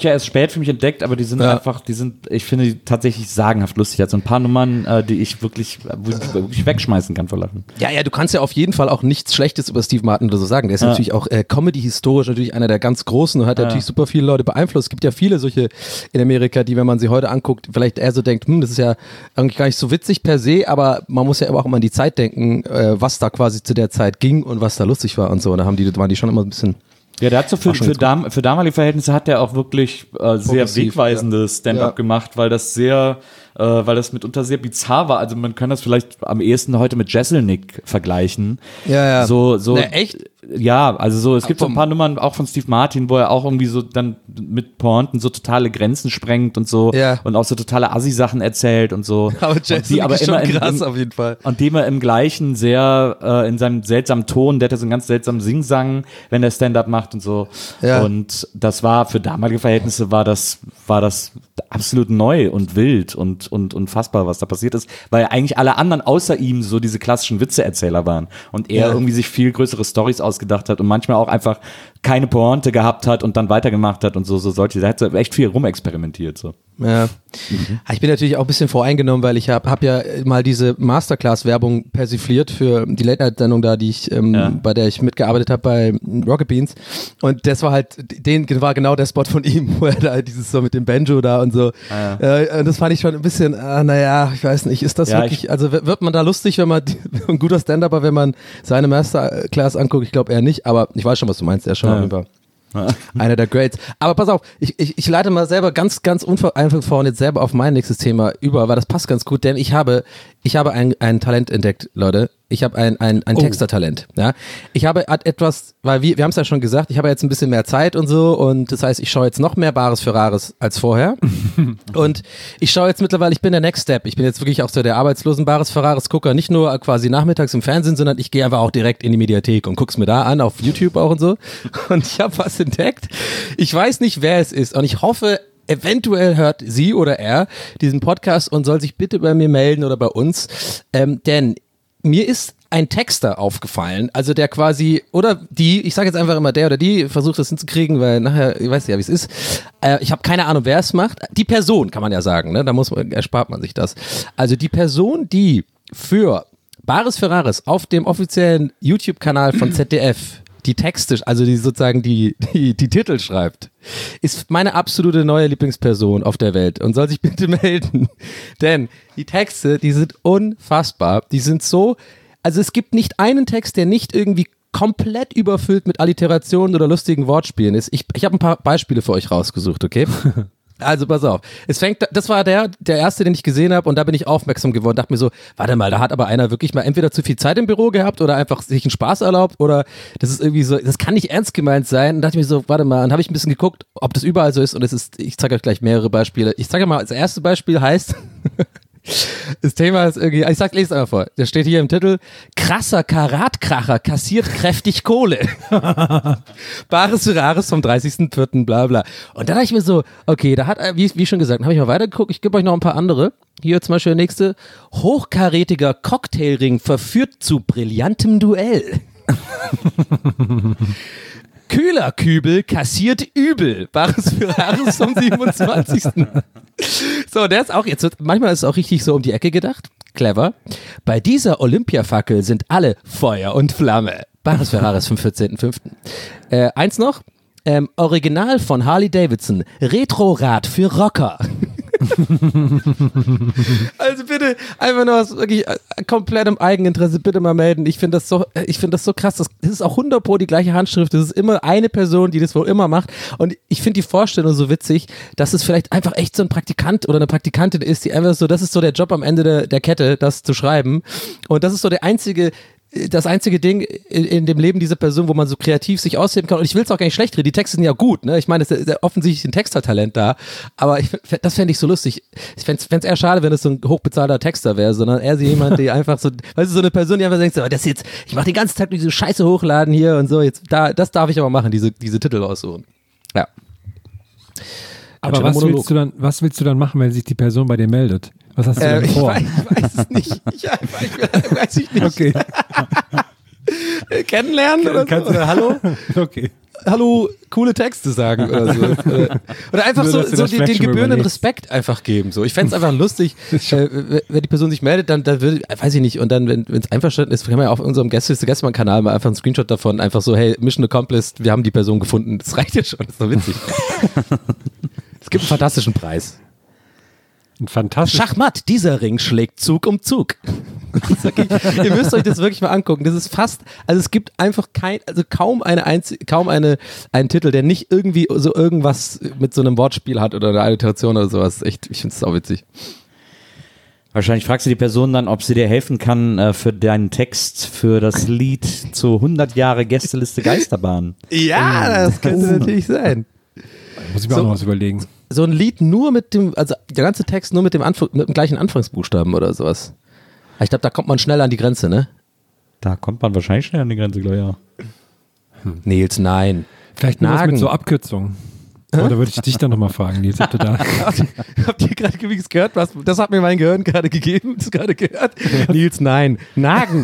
Welt für mich entdeckt, aber die sind Ja. einfach, die sind, ich finde die tatsächlich sagenhaft lustig. Also ein paar Nummern, äh, die ich wirklich, wo ich wirklich wegschmeißen kann vor Lachen. Ja, ja, du kannst ja auf jeden Fall auch nichts Schlechtes über Steve Martin oder so sagen. Der ist Ja. natürlich auch äh, Comedy-historisch natürlich einer der ganz Großen und hat Ja. natürlich super viele Leute beeinflusst. Es gibt ja viele solche in Amerika, die, wenn man sie heute anguckt, vielleicht eher so denkt, hm, das ist ja eigentlich gar nicht so witzig per se, aber man muss ja aber auch immer an die Zeit denken, äh, was da quasi zu der Zeit ging und was da lustig war und so. Und da haben die, waren die schon immer ein bisschen. Ja, der hat so für, War schon für, ganz dam für damalige Verhältnisse hat der auch wirklich äh, sehr Progressiv, wegweisendes Stand-up Ja. gemacht, weil das sehr, äh, weil das mitunter sehr bizarr war. Also man kann das vielleicht am ehesten heute mit Jesselnick vergleichen. Ja, ja. So, so. Na, echt? Ja, also so, es gibt so ein vom- paar Nummern auch von Steve Martin, wo er auch irgendwie so dann mit Pointen so totale Grenzen sprengt und so Ja. und auch so totale Assi-Sachen erzählt und so. Aber und Jason die aber ist schon immer im, krass im, auf jeden Fall. und dem er im gleichen sehr, äh, in seinem seltsamen Ton, der hat ja so einen ganz seltsamen Singsang, wenn der Stand-up macht und so. Ja. Und das war, für damalige Verhältnisse war das, war das absolut neu und wild und, und unfassbar, was da passiert ist, weil eigentlich alle anderen außer ihm so diese klassischen Witzeerzähler waren und er Ja. irgendwie sich viel größere Storys ausgedacht hat und manchmal auch einfach keine Pointe gehabt hat und dann weitergemacht hat und so, so solche. Der hat so echt viel rumexperimentiert, so. Ja. Ich bin natürlich auch ein bisschen voreingenommen, weil ich habe hab ja mal diese Masterclass-Werbung persifliert für die Late-Night-Sendung da, die ich, ähm, Ja. bei der ich mitgearbeitet habe bei Rocket Beans. Und das war halt, den war genau der Spot von ihm, wo er da dieses so mit dem Banjo da und so. Ah, äh, und das fand ich schon ein bisschen, ah, naja, ich weiß nicht, ist das Ja, wirklich, also w- wird man da lustig, wenn man, ein guter Stand-Upper, wenn man seine Masterclass anguckt? Ich glaube eher nicht, aber ich weiß schon, was du meinst, er ist schon Ja. auf jeden Fall einer der Greats. Aber pass auf, ich, ich, ich leite mal selber ganz, ganz unvereinfacht jetzt selber auf mein nächstes Thema über, weil das passt ganz gut, denn ich habe, ich habe ein, ein Talent entdeckt, Leute. Ich habe ein, ein, ein Oh. Textertalent. Ja? Ich habe etwas, weil wir, wir haben es ja schon gesagt, ich habe jetzt ein bisschen mehr Zeit und so und das heißt, ich schaue jetzt noch mehr Bares für Rares als vorher. Und ich schaue jetzt mittlerweile, ich bin der Next Step. Ich bin jetzt wirklich auch so der arbeitslosen Bares für Rares Gucker, nicht nur quasi nachmittags im Fernsehen, sondern ich gehe einfach auch direkt in die Mediathek und guck's mir da an, auf YouTube auch und so. Und ich habe was entdeckt. Ich weiß nicht, wer es ist und ich hoffe, eventuell hört sie oder er diesen Podcast und soll sich bitte bei mir melden oder bei uns, ähm, denn mir ist ein Texter aufgefallen, also der quasi, oder die, ich sage jetzt einfach immer der oder die, versucht das hinzukriegen, weil nachher, ich weiß ja, wie es ist. Äh, ich habe keine Ahnung, wer es macht. Die Person, kann man ja sagen, ne? Da muss man, erspart man sich das. Also die Person, die für Bares für Rares auf dem offiziellen YouTube-Kanal von Z D F die Texte, also die sozusagen die, die, die Titel schreibt, ist meine absolute neue Lieblingsperson auf der Welt und soll sich bitte melden. Denn die Texte, die sind unfassbar. Die sind so, also es gibt nicht einen Text, der nicht irgendwie komplett überfüllt mit Alliterationen oder lustigen Wortspielen ist. Ich, ich habe ein paar Beispiele für euch rausgesucht, okay? Also pass auf, es fängt, das war der, der erste, den ich gesehen habe und da bin ich aufmerksam geworden, dachte mir so, warte mal, da hat aber einer wirklich mal entweder zu viel Zeit im Büro gehabt oder einfach sich einen Spaß erlaubt oder das ist irgendwie so, das kann nicht ernst gemeint sein und dachte mir so, warte mal, und habe ich ein bisschen geguckt, ob das überall so ist und es ist, ich zeige euch gleich mehrere Beispiele. Ich zeige mal, das erste Beispiel heißt, das Thema ist irgendwie, ich sag, lese einfach vor. Da steht hier im Titel, krasser Karatkracher kassiert kräftig Kohle. Bares für Rares vom dreißigsten vierten bla bla. Und da dachte ich mir so, okay, da hat, wie, wie schon gesagt, habe ich mal weitergeguckt, ich gebe euch noch ein paar andere. Hier zum Beispiel der nächste, hochkarätiger Cocktailring verführt zu brillantem Duell. Kühlerkübel kassiert übel. Bares für Rares vom siebenundzwanzigsten So, der ist auch jetzt, manchmal ist es auch richtig so um die Ecke gedacht. Clever. Bei dieser Olympiafackel sind alle Feuer und Flamme. Bares für Rares vom vierzehnten fünften Äh, eins noch. Ähm, Original von Harley Davidson. Retrorad für Rocker. Also bitte, einfach nur aus wirklich äh, komplettem Eigeninteresse, bitte mal melden. Ich finde das so, äh, ich finde das so krass. Das, das ist auch hundert Pro die gleiche Handschrift. Das ist immer eine Person, die das wohl immer macht. Und ich finde die Vorstellung so witzig, dass es vielleicht einfach echt so ein Praktikant oder eine Praktikantin ist, die einfach so, das ist so der Job am Ende der, der Kette, das zu schreiben. Und das ist so der einzige, das einzige Ding in, in dem Leben dieser Person, wo man so kreativ sich ausheben kann. Und ich will es auch gar nicht schlecht reden. Die Texte sind ja gut, ne? Ich meine, es ist ja offensichtlich ein Textertalent da. Aber ich, das fände ich so lustig. Ich fände es eher schade, wenn es so ein hochbezahlter Texter wäre, sondern eher so jemand, der einfach so, weißt du, so eine Person, die einfach denkt, so, das jetzt, ich mache den ganzen Tag diese Scheiße hochladen hier und so. Jetzt, da, das darf ich aber machen, diese, diese Titel raussuchen. Ja. Aber was willst, du dann, was willst du dann machen, wenn sich die Person bei dir meldet? Was hast du Äh, denn ich, vor? weiß, ich weiß es nicht. Ich, ich, weiß ich nicht. Okay. Kennenlernen oder Kannst so? du, hallo? Okay. hallo, coole Texte sagen oder so. Oder einfach Nur, so, dass du so das den, vielleicht den schon mal gebührenden überlegst. Respekt einfach geben. So. Ich fände es einfach lustig, äh, wenn die Person sich meldet, dann, dann würde, weiß ich nicht, und dann, wenn es einverstanden ist, können wir ja auf unserem Gäste-Gästemann-Kanal mal einfach einen Screenshot davon, einfach so, hey, Mission accomplished, wir haben die Person gefunden. Das reicht ja schon, das ist doch witzig. Es gibt einen fantastischen Preis. Ein fantastisch. Schachmatt, dieser Ring schlägt Zug um Zug. Okay, ihr müsst euch das wirklich mal angucken. Das ist fast, also es gibt einfach kein, also kaum eine einzige, kaum eine, einen Titel, der nicht irgendwie so irgendwas mit so einem Wortspiel hat oder eine Alliteration oder sowas. Echt, ich finde es auch witzig. Wahrscheinlich fragst du die Person dann, ob sie dir helfen kann äh, für deinen Text für das Lied zu hundert Jahre Gästeliste Geisterbahn. Ja, das könnte natürlich sein. Muss ich mir So- auch noch was überlegen. So ein Lied nur mit dem, also der ganze Text nur mit dem, Anf- mit dem gleichen Anfangsbuchstaben oder sowas. Ich glaube, da kommt man schnell an die Grenze, ne? Da kommt man wahrscheinlich schnell an die Grenze, glaube ich, ja. Nils, nein. Vielleicht nur was Nagen. mit so Abkürzungen. Oder würde ich dich dann nochmal fragen, Nils, ob du da. Habt ihr gerade übrigens gehört? Was, das hat mir mein Gehirn gerade gegeben. Das gerade gehört. Nils, nein. Nagen.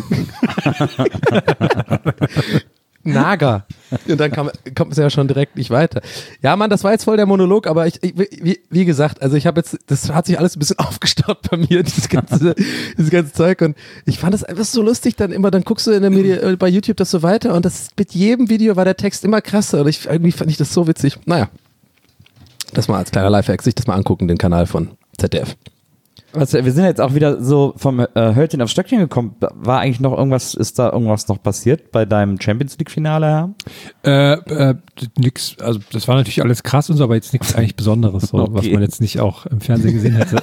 Nager. Und dann kam, kommt es ja schon direkt nicht weiter. Ja, Mann, das war jetzt voll der Monolog, aber ich, ich wie, wie gesagt, also ich habe jetzt, das hat sich alles ein bisschen aufgestaut bei mir, dieses ganze, dieses ganze Zeug, und ich fand das einfach so lustig, dann immer, dann guckst du in der Medi- bei YouTube das so weiter, und das mit jedem Video war der Text immer krasser, und ich, irgendwie fand ich das so witzig. Naja, das mal als kleiner Lifehack, sich das mal angucken, den Kanal von Z D F. Was, wir sind jetzt auch wieder so vom äh, Hölzchen auf Stöckchen gekommen. War eigentlich noch irgendwas, ist da irgendwas noch passiert bei deinem Champions League-Finale? Äh, äh, nix, also das war natürlich alles krass und so, aber jetzt nichts eigentlich Besonderes, so, Okay. was man jetzt nicht auch im Fernsehen gesehen hätte.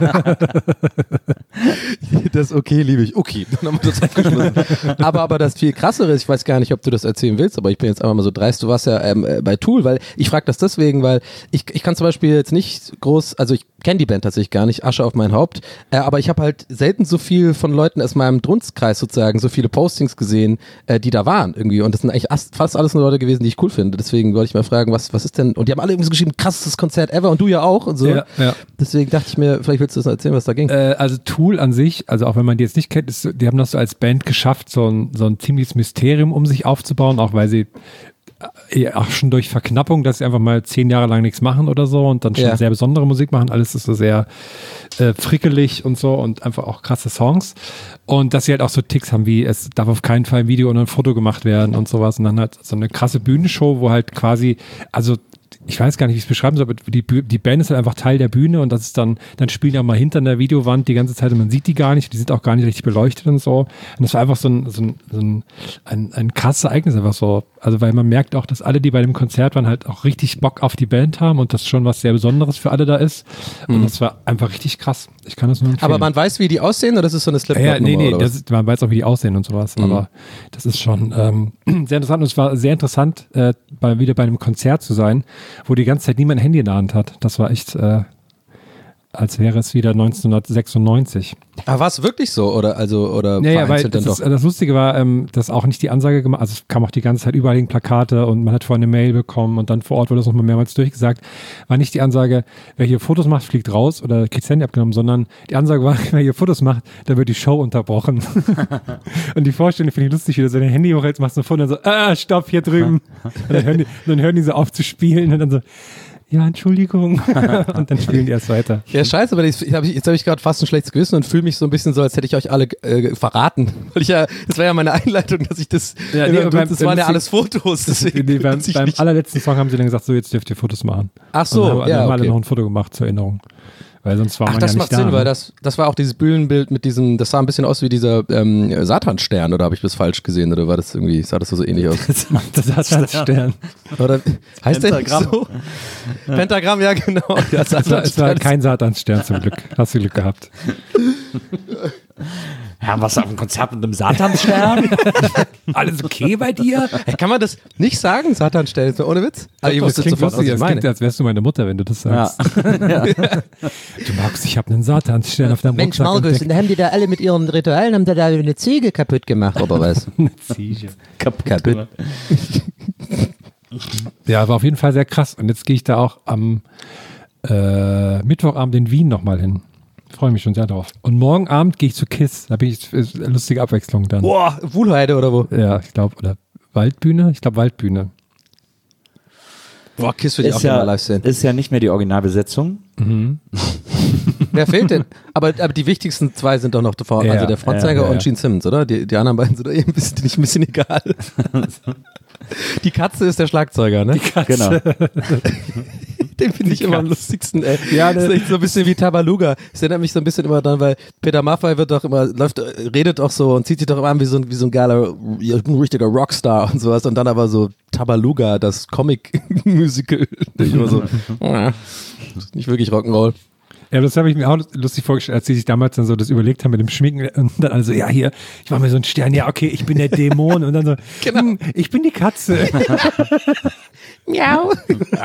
Das okay, liebe ich. Okay, dann haben wir das abgeschlossen. aber, aber das viel krassere ist, ich weiß gar nicht, ob du das erzählen willst, aber ich bin jetzt einfach mal so dreist, du warst ja ähm, äh, bei Tool, weil ich frage das deswegen, weil ich, ich kann zum Beispiel jetzt nicht groß, also ich kenne die Band tatsächlich gar nicht, Asche auf mein Haupt, äh, aber ich habe halt selten so viel von Leuten aus meinem Dunstkreis sozusagen, so viele Postings gesehen, äh, die da waren irgendwie, und das sind eigentlich as- fast alles nur Leute gewesen, die ich cool finde, deswegen wollte ich mal fragen, was, was ist denn, und die haben alle irgendwie so geschrieben, krassestes Konzert ever, und du ja auch und so, Ja, ja. deswegen dachte ich mir, vielleicht willst du das mal erzählen, was da ging. Äh, also Tool an sich, also auch wenn man die jetzt nicht kennt, ist, die haben das so als Band geschafft, so ein, so ein ziemliches Mysterium um sich aufzubauen, auch weil sie äh, auch schon durch Verknappung, dass sie einfach mal zehn Jahre lang nichts machen oder so und dann schon Ja. sehr besondere Musik machen. Alles ist so sehr äh, frickelig und so und einfach auch krasse Songs. Und dass sie halt auch so Ticks haben, wie es darf auf keinen Fall ein Video oder ein Foto gemacht werden und sowas. Und dann halt so eine krasse Bühnenshow, wo halt quasi, also ich weiß gar nicht, wie ich es beschreiben soll, aber die, Bü- die Band ist halt einfach Teil der Bühne und das ist dann, dann spielen die auch mal hinter der Videowand die ganze Zeit und man sieht die gar nicht, die sind auch gar nicht richtig beleuchtet und so. Und das war einfach so ein, so ein, so ein, ein, ein krasses Ereignis einfach so. Also weil man merkt auch, dass alle, die bei dem Konzert waren, halt auch richtig Bock auf die Band haben und das schon was sehr Besonderes für alle da ist. Und das war einfach richtig krass. Ich kann das nur empfehlen. Aber man weiß, wie die aussehen, oder das ist so eine Ja, Slipknot-Nummer? ja, nee, nee, oder das was? ist, man weiß auch, wie die aussehen und sowas, Mhm. aber das ist schon ähm, sehr interessant und es war sehr interessant, äh, bei, wieder bei einem Konzert zu sein, wo die ganze Zeit niemand ein Handy in der Hand hat. Das war echt, äh, als wäre es wieder neunzehnhundertsechsundneunzig. Aber war es wirklich so, oder, also, oder Naja, weil vereinzelt das, dann ist, doch? das Lustige war, ähm, dass auch nicht die Ansage gemacht, also es kam auch die ganze Zeit überall Plakate und man hat vorher eine Mail bekommen und dann vor Ort wurde das nochmal mehrmals durchgesagt, war nicht die Ansage, wer hier Fotos macht, fliegt raus oder kriegt das Handy abgenommen, sondern die Ansage war, wer hier Fotos macht, dann wird die Show unterbrochen. Und die Vorstellung finde ich lustig, wie du so dein Handy hochhältst, machst ein Foto und dann so, ah, stopp, hier drüben. Und dann hören die, dann hören die so auf zu spielen und dann so, ja, Entschuldigung. Und dann spielen die erst weiter. Ja, scheiße, aber ich hab, jetzt habe ich gerade fast ein schlechtes Gewissen und fühle mich so ein bisschen so, als hätte ich euch alle äh, verraten. Weil ich ja, das war ja meine Einleitung, dass ich das, Ja, äh, nee, das beim- waren ja beim- alles Fotos. Deswegen Nee, beim weiß ich beim nicht. allerletzten Song haben sie dann gesagt, so jetzt dürft ihr Fotos machen. Ach so, und dann haben, ja, dann haben alle okay. noch ein Foto gemacht zur Erinnerung. Weil sonst war Ach, man das ja macht nicht Sinn, da. weil ne? das, das war auch dieses Bühnenbild mit diesem, das sah ein bisschen aus wie dieser ähm, Satanstern, oder habe ich das falsch gesehen, oder war das irgendwie, sah das so ähnlich aus? Das hat als Stern. Oder heißt der Pentagramm. so? Pentagramm, ja genau. Ja, Es war, es war Satanstern. kein Satansstern zum Glück. Hast du Glück gehabt. Ja, was auf dem Konzert mit einem Satansstern? Alles okay bei dir? Hey, kann man das nicht sagen, Satanstern, ist ohne Witz? Aber ihr Das wusstet klingt sofort, was lustig. ich Das klingt, meine. als wärst du meine Mutter, wenn du das Ja. sagst. Du magst, ich habe einen Satansstern auf deinem Mensch, Rucksack Markus, entdeckt. und haben die da alle mit ihren Ritualen, haben die da eine Ziege kaputt gemacht, oder was? Ziege. Kaputt. Kaputt. Ja, war auf jeden Fall sehr krass. Und jetzt gehe ich da auch am äh, Mittwochabend in Wien nochmal hin. Freue mich schon sehr drauf. Und morgen Abend gehe ich zu KISS. Da bin ich, ist eine lustige Abwechslung dann. Boah, Wuhlheide oder wo? Ja, ich glaube, oder Waldbühne? Ich glaube Waldbühne. Boah, Kiss würde ich auch ist, ja, gerne mal live sehen. ist ja nicht mehr die Originalbesetzung. Mhm. Wer fehlt denn? Aber, aber die wichtigsten zwei sind doch noch davor, Ja, also der Frontsänger ja, ja, ja. und Gene Simmons, oder? Die, die anderen beiden sind doch eh ein bisschen, nicht ein bisschen egal. Die Katze ist der Schlagzeuger, ne? Genau. Den finde ich immer am lustigsten, ey. Ja, das ist echt so ein bisschen wie Tabaluga. Das erinnert mich so ein bisschen immer dann, weil Peter Maffay wird doch immer, läuft, redet auch so und zieht sich doch immer an wie so ein, wie so ein geiler, ein richtiger Rockstar und sowas und dann aber so Tabaluga, das Comic-Musical. Immer so, nicht wirklich Rock'n'Roll. Ja, das habe ich mir auch lustig vorgestellt, als sie sich damals dann so das überlegt haben mit dem Schminken und dann also, ja, hier, ich mache mir so einen Stern, ja, okay, ich bin der Dämon und dann so, Genau. hm, ich bin die Katze. Miau.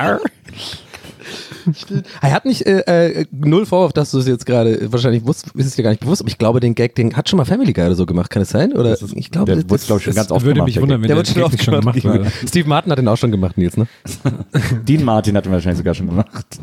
Er hat nicht äh, äh, null Vorwurf, dass du es jetzt gerade wahrscheinlich wusst, ist es dir gar nicht bewusst, aber ich glaube, den Gag, den hat schon mal Family Guy oder so gemacht, kann es sein? Oder Das ist, ich glaube, der wurde, glaube ich, schon ganz oft würde gemacht. mich wundern, wenn der der, wird schon Gag oft nicht schon gemacht gemacht. war. Steve Martin hat den auch schon gemacht, Nils, ne? Dean Martin hat ihn wahrscheinlich sogar schon gemacht.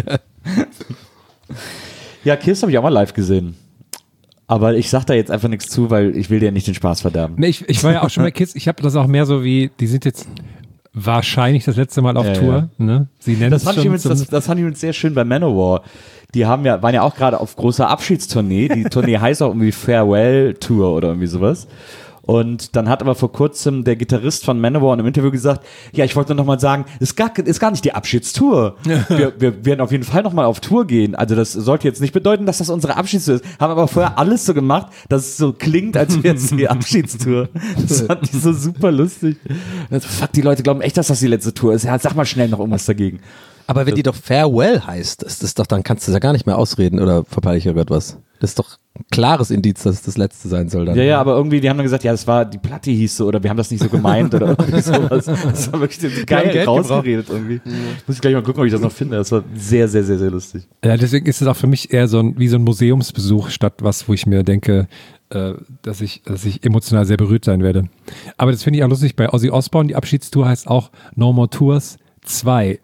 Ja, Kiss habe ich auch mal live gesehen. Aber ich sag da jetzt einfach nichts zu, weil ich will dir nicht den Spaß verderben. Nee, ich, ich war ja auch schon bei Kids, ich habe das auch mehr so wie, die sind jetzt wahrscheinlich das letzte Mal auf Ja, Tour, ne? Sie nennen Das es fand, ich schon übrigens, das, zum, das fand ich übrigens sehr schön bei Manowar. Die haben ja, waren ja auch gerade auf großer Abschiedstournee. Die Tournee heißt auch irgendwie Farewell Tour oder irgendwie sowas. Und dann hat aber vor kurzem der Gitarrist von Manowar in einem Interview gesagt, ja, ich wollte noch mal sagen, es ist gar, ist gar nicht die Abschiedstour. Wir, wir werden auf jeden Fall noch mal auf Tour gehen. Also das sollte jetzt nicht bedeuten, dass das unsere Abschiedstour ist. Haben aber vorher alles so gemacht, dass es so klingt, als wäre es die Abschiedstour. Das fand ich so super lustig. Also, fuck, die Leute glauben echt, dass das die letzte Tour ist. Ja, sag mal schnell noch irgendwas dagegen. Aber wenn die doch Farewell heißt, das ist doch, dann kannst du es ja gar nicht mehr ausreden oder verpeile ich irgendwas. Das ist doch ein klares Indiz, dass es das letzte sein soll dann. Ja, ja, aber irgendwie, die haben dann gesagt, ja, das war, die Platte hieß so, oder wir haben das nicht so gemeint, oder irgendwie sowas. Das war wirklich so geil Geld rausgeredet irgendwie. Muss ich gleich mal gucken, ob ich das noch finde. Das war sehr, sehr, sehr, sehr lustig. ja, deswegen ist es auch für mich eher so ein, wie so ein Museumsbesuch statt was, wo ich mir denke, äh, dass ich, dass ich emotional sehr berührt sein werde. Aber das finde ich auch lustig bei Ozzy Osbourne, die Abschiedstour heißt auch No More Tours zwei.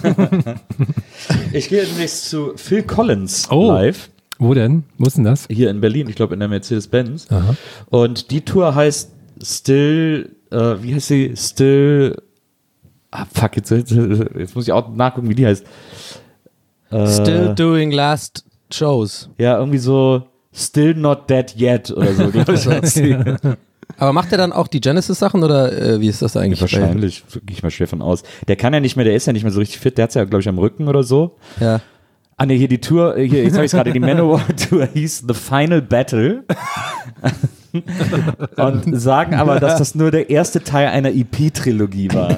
Ich gehe demnächst zu Phil Collins Oh. live. Wo denn? Wo ist denn das? Hier in Berlin, ich glaube in der Mercedes-Benz. Aha. Und die Tour heißt Still, äh, wie heißt sie? Still, ah fuck, jetzt, jetzt, jetzt muss ich auch nachgucken, wie die heißt. Äh, Still doing last shows. Ja, irgendwie so Still not dead yet oder so. glaub ich, heißt die. Aber macht er dann auch die Genesis-Sachen oder äh, wie ist das eigentlich? Wahrscheinlich, gehe ich mal schwer von aus. Der kann ja nicht mehr, der ist ja nicht mehr so richtig fit, der hat's ja, glaube ich, am Rücken oder so. Ja. Ah ne, hier die Tour, hier, jetzt habe ich gerade, die Manowar-Tour hieß The Final Battle. Und sagen aber, dass das nur der erste Teil einer E P-Trilogie war.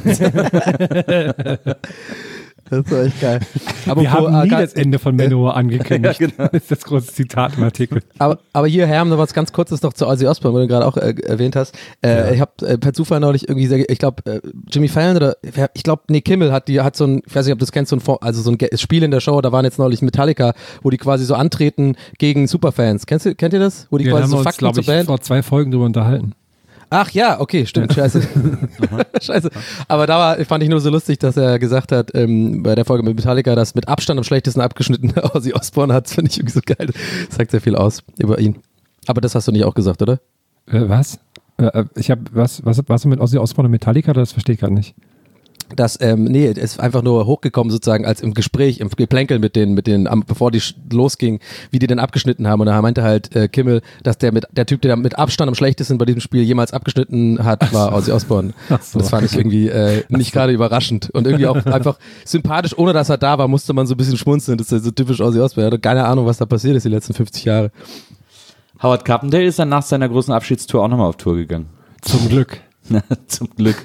Das war echt geil. Aber, Wir haben nie äh, das Ende von Manowar angekündigt. Ja, genau. Das ist das große Zitat im Artikel. aber, aber hier, Herm, noch was ganz Kurzes noch zu Ozzy Osbourne, wo du gerade auch äh, erwähnt hast. Äh, Ja. Ich habe äh, per Zufall neulich irgendwie, sehr, ich glaube, äh, Jimmy Fallon oder, ich glaube, nee, Kimmel hat, die hat so ein, ich weiß nicht, ob du das kennst, so ein, Vor- also so ein Ge- Spiel in der Show, da waren jetzt neulich Metallica, wo die quasi so antreten gegen Superfans. Kennst du, kennt ihr das? Wo die Ja, da quasi haben so wir uns, Fakten glaube zur ich, Band. vor zwei Folgen drüber unterhalten. Ach ja, okay, stimmt, scheiße. Scheiße. Aber da war, fand ich nur so lustig, dass er gesagt hat, ähm, bei der Folge mit Metallica, dass mit Abstand am schlechtesten abgeschnittene Ozzy Osbourne hat. Das finde ich irgendwie so geil. Das sagt sehr viel aus über ihn. Aber das hast du nicht auch gesagt, oder? Äh, was? Äh, ich habe was, was, was mit Ozzy Osbourne und Metallica? Das verstehe ich gerade nicht. Das, ähm, nee, es ist einfach nur hochgekommen sozusagen als im Gespräch, im Geplänkel mit den, mit den, am, bevor die sch- losging, wie die denn abgeschnitten haben. Und da meinte halt äh, Kimmel, dass der mit, der Typ, der mit Abstand am schlechtesten bei diesem Spiel jemals abgeschnitten hat, war Ozzy Osbourne. so. Und das fand ich irgendwie äh, nicht gerade überraschend. Und irgendwie auch einfach sympathisch, ohne dass er da war, musste man so ein bisschen schmunzeln. Das ist ja so typisch Ozzy Osbourne. Er hatte keine Ahnung, was da passiert ist die letzten fünfzig Jahre. Howard Carpendale ist dann nach seiner großen Abschiedstour auch nochmal auf Tour gegangen. Zum Glück. Zum Glück.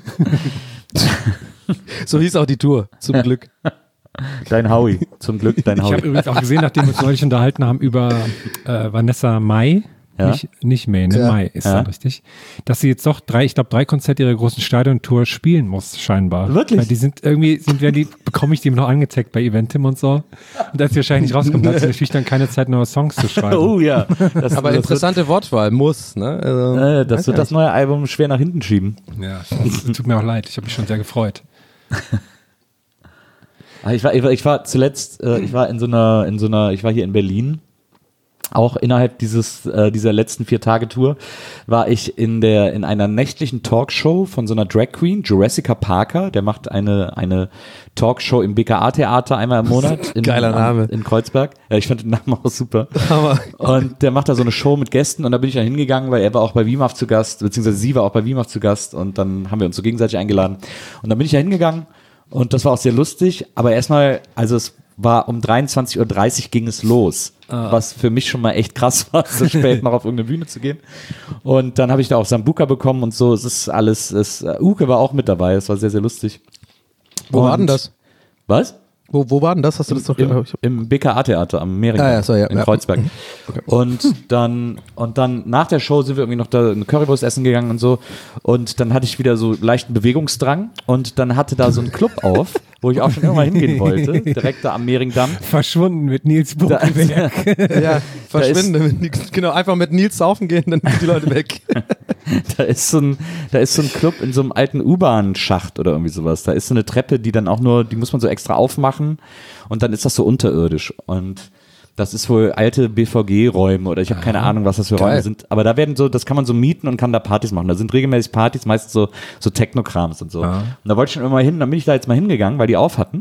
So hieß auch die Tour, zum Glück. Dein Howie. Zum Glück, dein Ich habe Howie. übrigens auch gesehen, nachdem wir uns neulich unterhalten haben über äh, Vanessa Mai, Ja. nicht, nicht May, ne? Ja. Mai ist Ja. dann richtig, dass sie jetzt doch drei, ich glaube drei Konzerte ihrer großen Stadiontour spielen muss, scheinbar. Wirklich? Weil die sind irgendwie, sind werden die, bekomme ich die noch angezeigt bei Eventim und so. Und als sie wahrscheinlich nicht rauskommt, hat sie natürlich dann keine Zeit, neue Songs zu schreiben. Oh ja. Das, Aber das interessante Wortwahl, muss, ne? Also, Wird, äh, das weiß wird gar das neue Album schwer nach hinten schieben. Ja, das tut mir auch leid. Ich habe mich schon sehr gefreut. Ah, Ich war, ich war, ich war zuletzt, äh, ich war in so einer, in so einer, ich war hier in Berlin auch innerhalb dieses äh, dieser letzten vier Tage Tour war ich in der in einer nächtlichen Talkshow von so einer Drag Queen, Jurassica Parker, der macht eine eine Talkshow im B K A Theater einmal im Monat in, Geiler Name. Am, in Kreuzberg. Ja, ich fand den Namen auch super. Hammer. Und der macht da so eine Show mit Gästen und da bin ich dann hingegangen, weil er war auch bei W M A F zu Gast, beziehungsweise sie war auch bei W M A F zu Gast und dann haben wir uns so gegenseitig eingeladen und dann bin ich da hingegangen und das war auch sehr lustig, aber erstmal, also es war um dreiundzwanzig Uhr dreißig ging es los, ah. was für mich schon mal echt krass war, so spät noch auf irgendeine Bühne zu gehen. Und dann habe ich da auch Sambuca bekommen und so, es ist alles, es, uh, Uke war auch mit dabei, es war sehr, sehr lustig. Wo und, war denn das? Was? Wo, wo war denn das? Hast du das noch Im, im B K A-Theater am Mehring ah, ja, so, ja, in ja. Kreuzberg. Okay. Und dann und dann nach der Show sind wir irgendwie noch da eine Currywurst essen gegangen und so. Und dann hatte ich wieder so leichten Bewegungsdrang und dann hatte da so ein Club auf, wo ich auch schon immer hingehen wollte, direkt da am Mehringdamm. Verschwunden mit Nils Buckelberg. Ja, verschwinden. Mit Nils, genau, einfach mit Nils saufen gehen, dann sind die Leute weg. Da ist so ein, da ist so ein Club in so einem alten U-Bahn-Schacht oder irgendwie sowas. Da ist so eine Treppe, die dann auch nur, die muss man so extra aufmachen und dann ist das so unterirdisch. Und das ist wohl alte B V G-Räume oder ich habe keine Ahnung, was das für Geil. Räume sind. Aber da werden so, das kann man so mieten und kann da Partys machen. Da sind regelmäßig Partys, meistens so, so Techno-Krams und so. Aha. Und da wollte ich schon immer mal hin, dann bin ich da jetzt mal hingegangen, weil die auf hatten.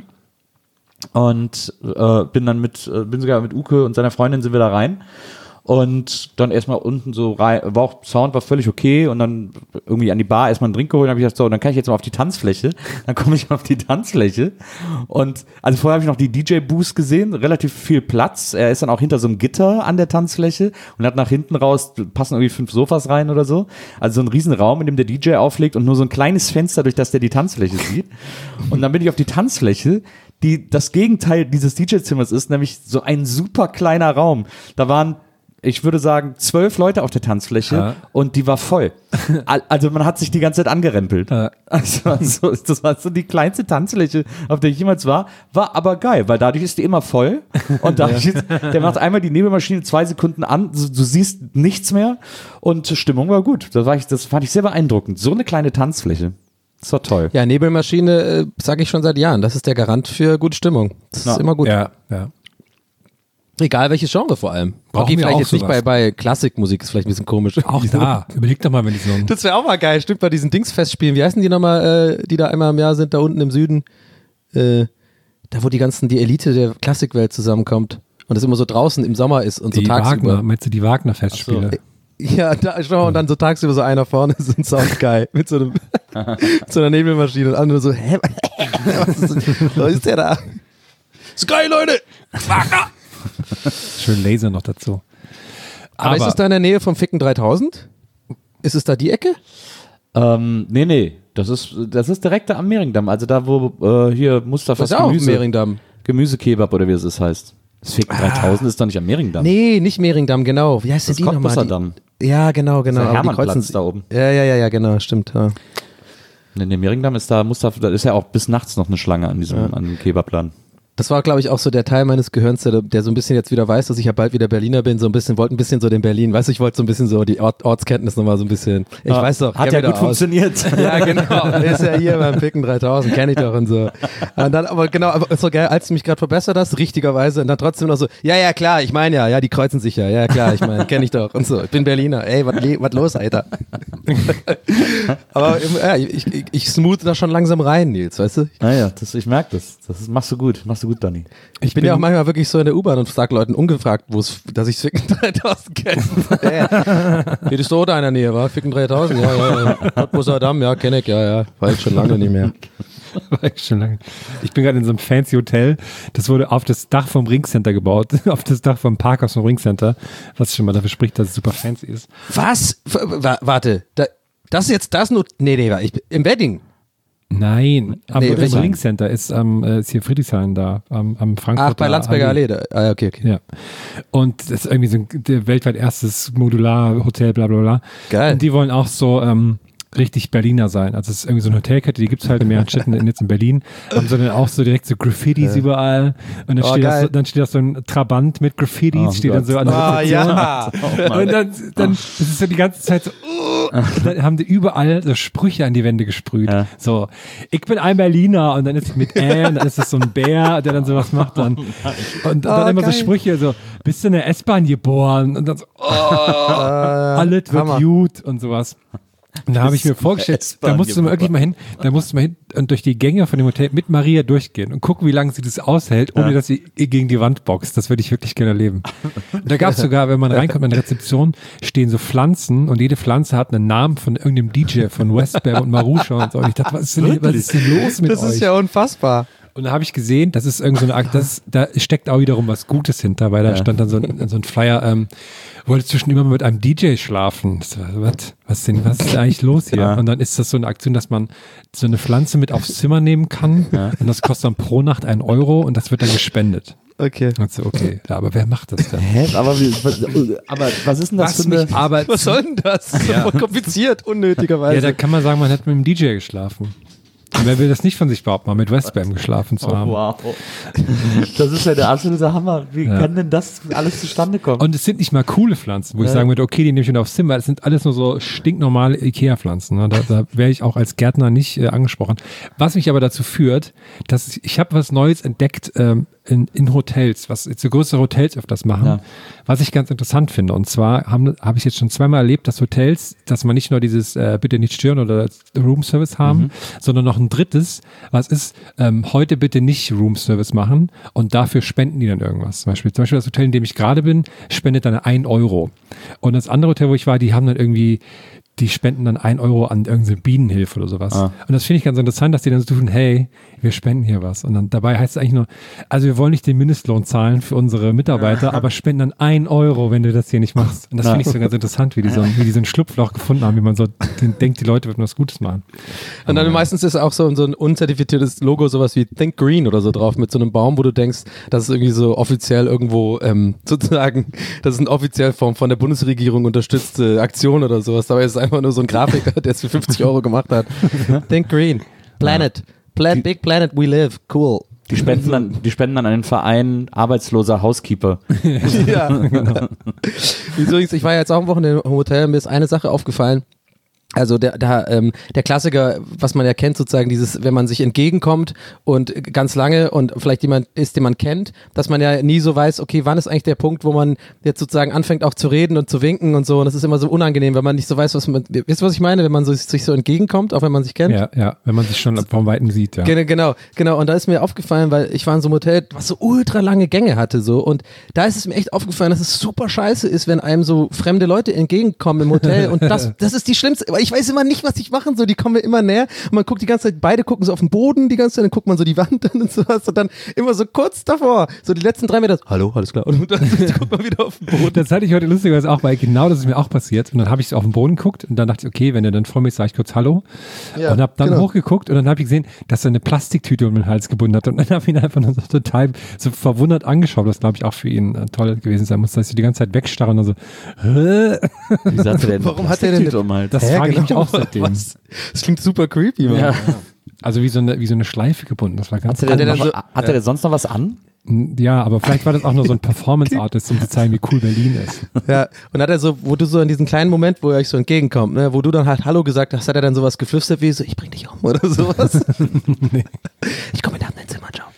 Und äh, bin dann mit, äh, bin sogar mit Uke und seiner Freundin sind wir da rein. Und dann erstmal unten so rein, war auch, Sound war völlig okay und dann irgendwie an die Bar erstmal einen Drink geholt und habe ich gesagt, so, dann kann ich jetzt mal auf die Tanzfläche. Dann komme ich auf die Tanzfläche und also vorher habe ich noch die D J-Booth gesehen, relativ viel Platz. Er ist dann auch hinter so einem Gitter an der Tanzfläche und hat nach hinten raus, passen irgendwie fünf Sofas rein oder so. Also so ein riesen Raum, in dem der D J auflegt und nur so ein kleines Fenster, durch das der die Tanzfläche sieht. Und dann bin ich auf die Tanzfläche, die das Gegenteil dieses D J-Zimmers ist, nämlich so ein super kleiner Raum. Da waren ich würde sagen, zwölf Leute auf der Tanzfläche ja. und die war voll. Also man hat sich die ganze Zeit angerempelt. Ja. Also, also das war so die kleinste Tanzfläche, auf der ich jemals war, war aber geil, weil dadurch ist die immer voll und dadurch ja. ist, der macht einmal die Nebelmaschine zwei Sekunden an, du, du siehst nichts mehr und Stimmung war gut. Das, war ich, das fand ich sehr beeindruckend. So eine kleine Tanzfläche. Das war toll. Ja, Nebelmaschine äh, sage ich schon seit Jahren. Das ist der Garant für gute Stimmung. Das Na. ist immer gut. Ja, ja. Egal welches Genre vor allem. Brauchen okay, wir vielleicht auch jetzt nicht sowas. bei, bei Klassikmusik, ist vielleicht ein bisschen komisch. Auch da. Überleg doch mal, wenn die so. Das wäre auch mal geil. Stimmt, bei diesen Dingsfestspielen. Wie heißen die nochmal, äh, die da einmal im Jahr sind, da unten im Süden? Äh, da, wo die ganzen, die Elite der Klassikwelt zusammenkommt. Und das immer so draußen im Sommer ist und so Die tagsüber. Wagner, meinst du die Wagner-Festspiele? Ja, da, schau, und dann so tagsüber so einer vorne ist ein Soundguy mit so, einem, mit so einer Nebelmaschine und andere so, hä? Was ist, was ist der da? Ist geil, Leute! Wagner! Schön Laser noch dazu. Aber, Aber ist es da in der Nähe vom Ficken dreitausend? Ist es da die Ecke? Ähm, nee, nee. Das ist, das ist direkt da am Mehringdamm. Also da, wo äh, hier Mustafas Das ist ja auch Gemüse, Mehringdamm. Gemüsekebab oder wie es das heißt. Das Ficken Ah. dreitausend ist doch nicht am Mehringdamm. Nee, nicht Mehringdamm, genau. Wie heißt das die nochmal? Cottbusser-Damm. Ja, genau, genau. Der Aber die Hermannplatz kreuzen- da oben. Ja, ja, ja, ja, genau, stimmt. Ja. Nee, nee, Mehringdamm ist da, Mustafa, da ist ja auch bis nachts noch eine Schlange an diesem, an dem Kebabladen. Das war, glaube ich, auch so der Teil meines Gehirns, der, der so ein bisschen jetzt wieder weiß, dass ich ja bald wieder Berliner bin, so ein bisschen, wollte ein bisschen so den Berlin, weißt du, ich wollte so ein bisschen so die Ort, Ortskenntnis nochmal so ein bisschen, ich Ja, weiß doch. hat kenn ja mich gut doch aus. funktioniert. Ja, genau, ist ja hier beim Ficken dreitausend, kenne ich doch und so. Und dann, aber genau, aber ist so geil, als du mich gerade verbessert hast, richtigerweise, und dann trotzdem noch so, ja, ja, klar, ich meine ja, ja, die kreuzen sich ja, ja, klar, ich meine, kenne ich doch und so, ich bin Berliner, ey, was was los, Alter? Aber ja, ich, ich, ich smooth da schon langsam rein, Nils, weißt du? Naja, das, ich merke das. Das ist, machst du gut, machst du gut, Donny. Ich bin, ja auch manchmal wirklich so in der U-Bahn und sag Leuten ungefragt, wo es, dass ich Ficken dreitausend kenne. Ja. Hier ist so da in der Nähe, war Ficken dreitausend, ja, ja, ja. Cottbusser Damm, ja, kenne ich, ja, ja. War ich schon lange nicht mehr. War ich schon lange. Ich bin gerade in so einem fancy Hotel. Das wurde auf das Dach vom Ringcenter gebaut. Auf das Dach vom Parkhaus vom Ringcenter. Was schon mal dafür spricht, dass es super fancy ist. Was? W w- warte, da, das ist jetzt das nur, nee, nee, ich, im Wedding. Nein, aber Nee, das welcher? Ringcenter ist am, äh, ist hier Friedrichshain da, am, am Frankfurter Ach, bei Landsberger Allee. Da. Ah, okay, okay. Ja. Und das ist irgendwie so ein der weltweit erstes Modular-Hotel, bla bla bla. Geil. Und die wollen auch so, ähm, richtig Berliner sein. Also es ist irgendwie so eine Hotelkette, die gibt es halt in mehreren Städten, jetzt in Berlin. Haben sie dann auch so direkt so Graffitis ja. überall. Und dann, oh, steht das so, dann steht da so ein Trabant mit Graffitis, oh, steht Gott. dann so an der Rezeption. Oh, ja. oh, und dann, dann oh. ist es so die ganze Zeit so, uh, und dann haben die überall so Sprüche an die Wände gesprüht. Ja. So, ich bin ein Berliner und dann ist es mit Ä und dann ist es so ein Bär, der dann sowas macht dann. Und dann oh, immer geil. so Sprüche so, bist du in der S-Bahn geboren? Und dann so, oh, alles wird gut und sowas. Und da habe ich mir vorgestellt, da musst du mal wirklich mal hin, da musst du mal hin und durch die Gänge von dem Hotel mit Maria durchgehen und gucken, wie lange sie das aushält, ohne ja. dass sie gegen die Wand boxt. Das würde ich wirklich gerne erleben. Und da gab es sogar, wenn man reinkommt in der Rezeption, stehen so Pflanzen und jede Pflanze hat einen Namen von irgendeinem D J von Westbam und Marusha und so. Und ich dachte, was ist denn, was ist denn los mit das euch? Das ist ja unfassbar. Und da habe ich gesehen, das ist irgend so eine Akt, das, da steckt auch wiederum was Gutes hinter, weil da ja. stand dann so ein, so ein Flyer, ähm, wollte zwischendurch mal mit einem D J schlafen. So, was, was, denn, was ist denn eigentlich los hier? Ja. Und dann ist das so eine Aktion, dass man so eine Pflanze mit aufs Zimmer nehmen kann ja. und das kostet dann pro Nacht einen Euro und das wird dann gespendet. Okay. Also, okay, ja, aber wer macht das denn? Hä? Aber, wie, was, aber was ist denn das was für eine Arbeit? Was soll denn das? Das ist ja. voll kompliziert, unnötigerweise. Ja, da kann man sagen, man hat mit dem D J geschlafen. Und wer will das nicht von sich behaupten, mal mit Westbam geschlafen zu haben? Oh, wow. Das ist ja der absolute Hammer. Wie ja. kann denn das alles zustande kommen? Und es sind nicht mal coole Pflanzen, wo ja. ich sagen würde, okay, die nehme ich wieder aufs Zimmer. Es sind alles nur so stinknormale Ikea-Pflanzen. Ne? Da, da wäre ich auch als Gärtner nicht äh, angesprochen. Was mich aber dazu führt, dass ich, ich habe was Neues entdeckt ähm, in, in Hotels, was jetzt so größere Hotels öfters machen, ja. was ich ganz interessant finde. Und zwar habe hab ich jetzt schon zweimal erlebt, dass Hotels, dass man nicht nur dieses äh, bitte nicht stören oder Room-Service haben, mhm. sondern noch ein drittes, was ist, ähm, heute bitte nicht Room-Service machen und dafür spenden die dann irgendwas. Zum Beispiel, zum Beispiel das Hotel, in dem ich gerade bin, spendet dann ein Euro. Und das andere Hotel, wo ich war, die haben dann irgendwie die spenden dann ein Euro an irgendeine Bienenhilfe oder sowas. Ah. Und das finde ich ganz interessant, dass die dann so tun, hey, wir spenden hier was. Und dann dabei heißt es eigentlich nur, also wir wollen nicht den Mindestlohn zahlen für unsere Mitarbeiter, aber spenden dann ein Euro, wenn du das hier nicht machst. Und das finde ich so ganz interessant, wie die so, wie die so ein Schlupfloch gefunden haben, wie man so denkt, die Leute würden was Gutes machen. Und dann aber meistens ist auch so, so ein unzertifiziertes Logo, sowas wie Think Green oder so drauf, mit so einem Baum, wo du denkst, das ist irgendwie so offiziell irgendwo ähm, sozusagen, das ist eine offiziell von, von der Bundesregierung unterstützte Aktion oder sowas. Dabei ist es einfach nur so ein Grafiker, der es für fünfzig Euro gemacht hat. Think Green. Planet. Plan- Big Planet we live. Cool. Die spenden dann, die spenden dann an den Verein arbeitsloser Housekeeper. Ja, genau. Übrigens, ich war ja jetzt auch am Wochenende im Hotel, mir ist eine Sache aufgefallen. Also der, der, ähm, der Klassiker, was man ja kennt, sozusagen dieses, wenn man sich entgegenkommt und ganz lange und vielleicht jemand ist, den man kennt, dass man ja nie so weiß, okay, wann ist eigentlich der Punkt, wo man jetzt sozusagen anfängt auch zu reden und zu winken und so, und das ist immer so unangenehm, wenn man nicht so weiß, was man, wisst ihr, was ich meine, wenn man so, sich so entgegenkommt, auch wenn man sich kennt? Ja, ja, wenn man sich schon vom Weiten sieht, ja. Genau, genau, genau, und da ist mir aufgefallen, weil ich war in so einem Hotel, was so ultra lange Gänge hatte, so, und da ist es mir echt aufgefallen, dass es super scheiße ist, wenn einem so fremde Leute entgegenkommen im Hotel, und das, das ist die schlimmste, weil ich weiß immer nicht, was ich machen soll, die kommen mir immer näher und man guckt die ganze Zeit, beide gucken so auf den Boden die ganze Zeit, dann guckt man so die Wand an und sowas und dann immer so kurz davor, so die letzten drei Meter, hallo, alles klar, und dann guckt man wieder auf den Boden. Das hatte ich heute lustigerweise auch, weil genau das ist mir auch passiert, und dann habe ich so auf den Boden geguckt und dann dachte ich, okay, wenn er dann vor mir ist, sage ich kurz hallo, ja, und habe dann genau. hochgeguckt und dann habe ich gesehen, dass er eine Plastiktüte um den Hals gebunden hat, und dann habe ich ihn einfach nur so total so verwundert angeschaut, was glaube ich auch für ihn äh, toll gewesen sein muss, dass ich die ganze Zeit wegstarren und so, Hä? Wie sagt er denn? Warum hat er denn um halt? Das frage genau. ich mich auch seitdem. Was? Das klingt super creepy, Mann. Ja. Also wie so, eine, wie so eine Schleife gebunden. Das war ganz hat er, denn noch, so, hat er ja. sonst noch was an? Ja, aber vielleicht war das auch nur so ein Performance-Artist, um zu zeigen, wie cool Berlin ist. Ja, und hat er so, wo du so in diesem kleinen Moment, wo er euch so entgegenkommt, ne, wo du dann halt Hallo gesagt hast, hat er dann sowas geflüstert wie so, ich bring dich um oder sowas? Nee. Ich komme in dein Zimmer, ciao.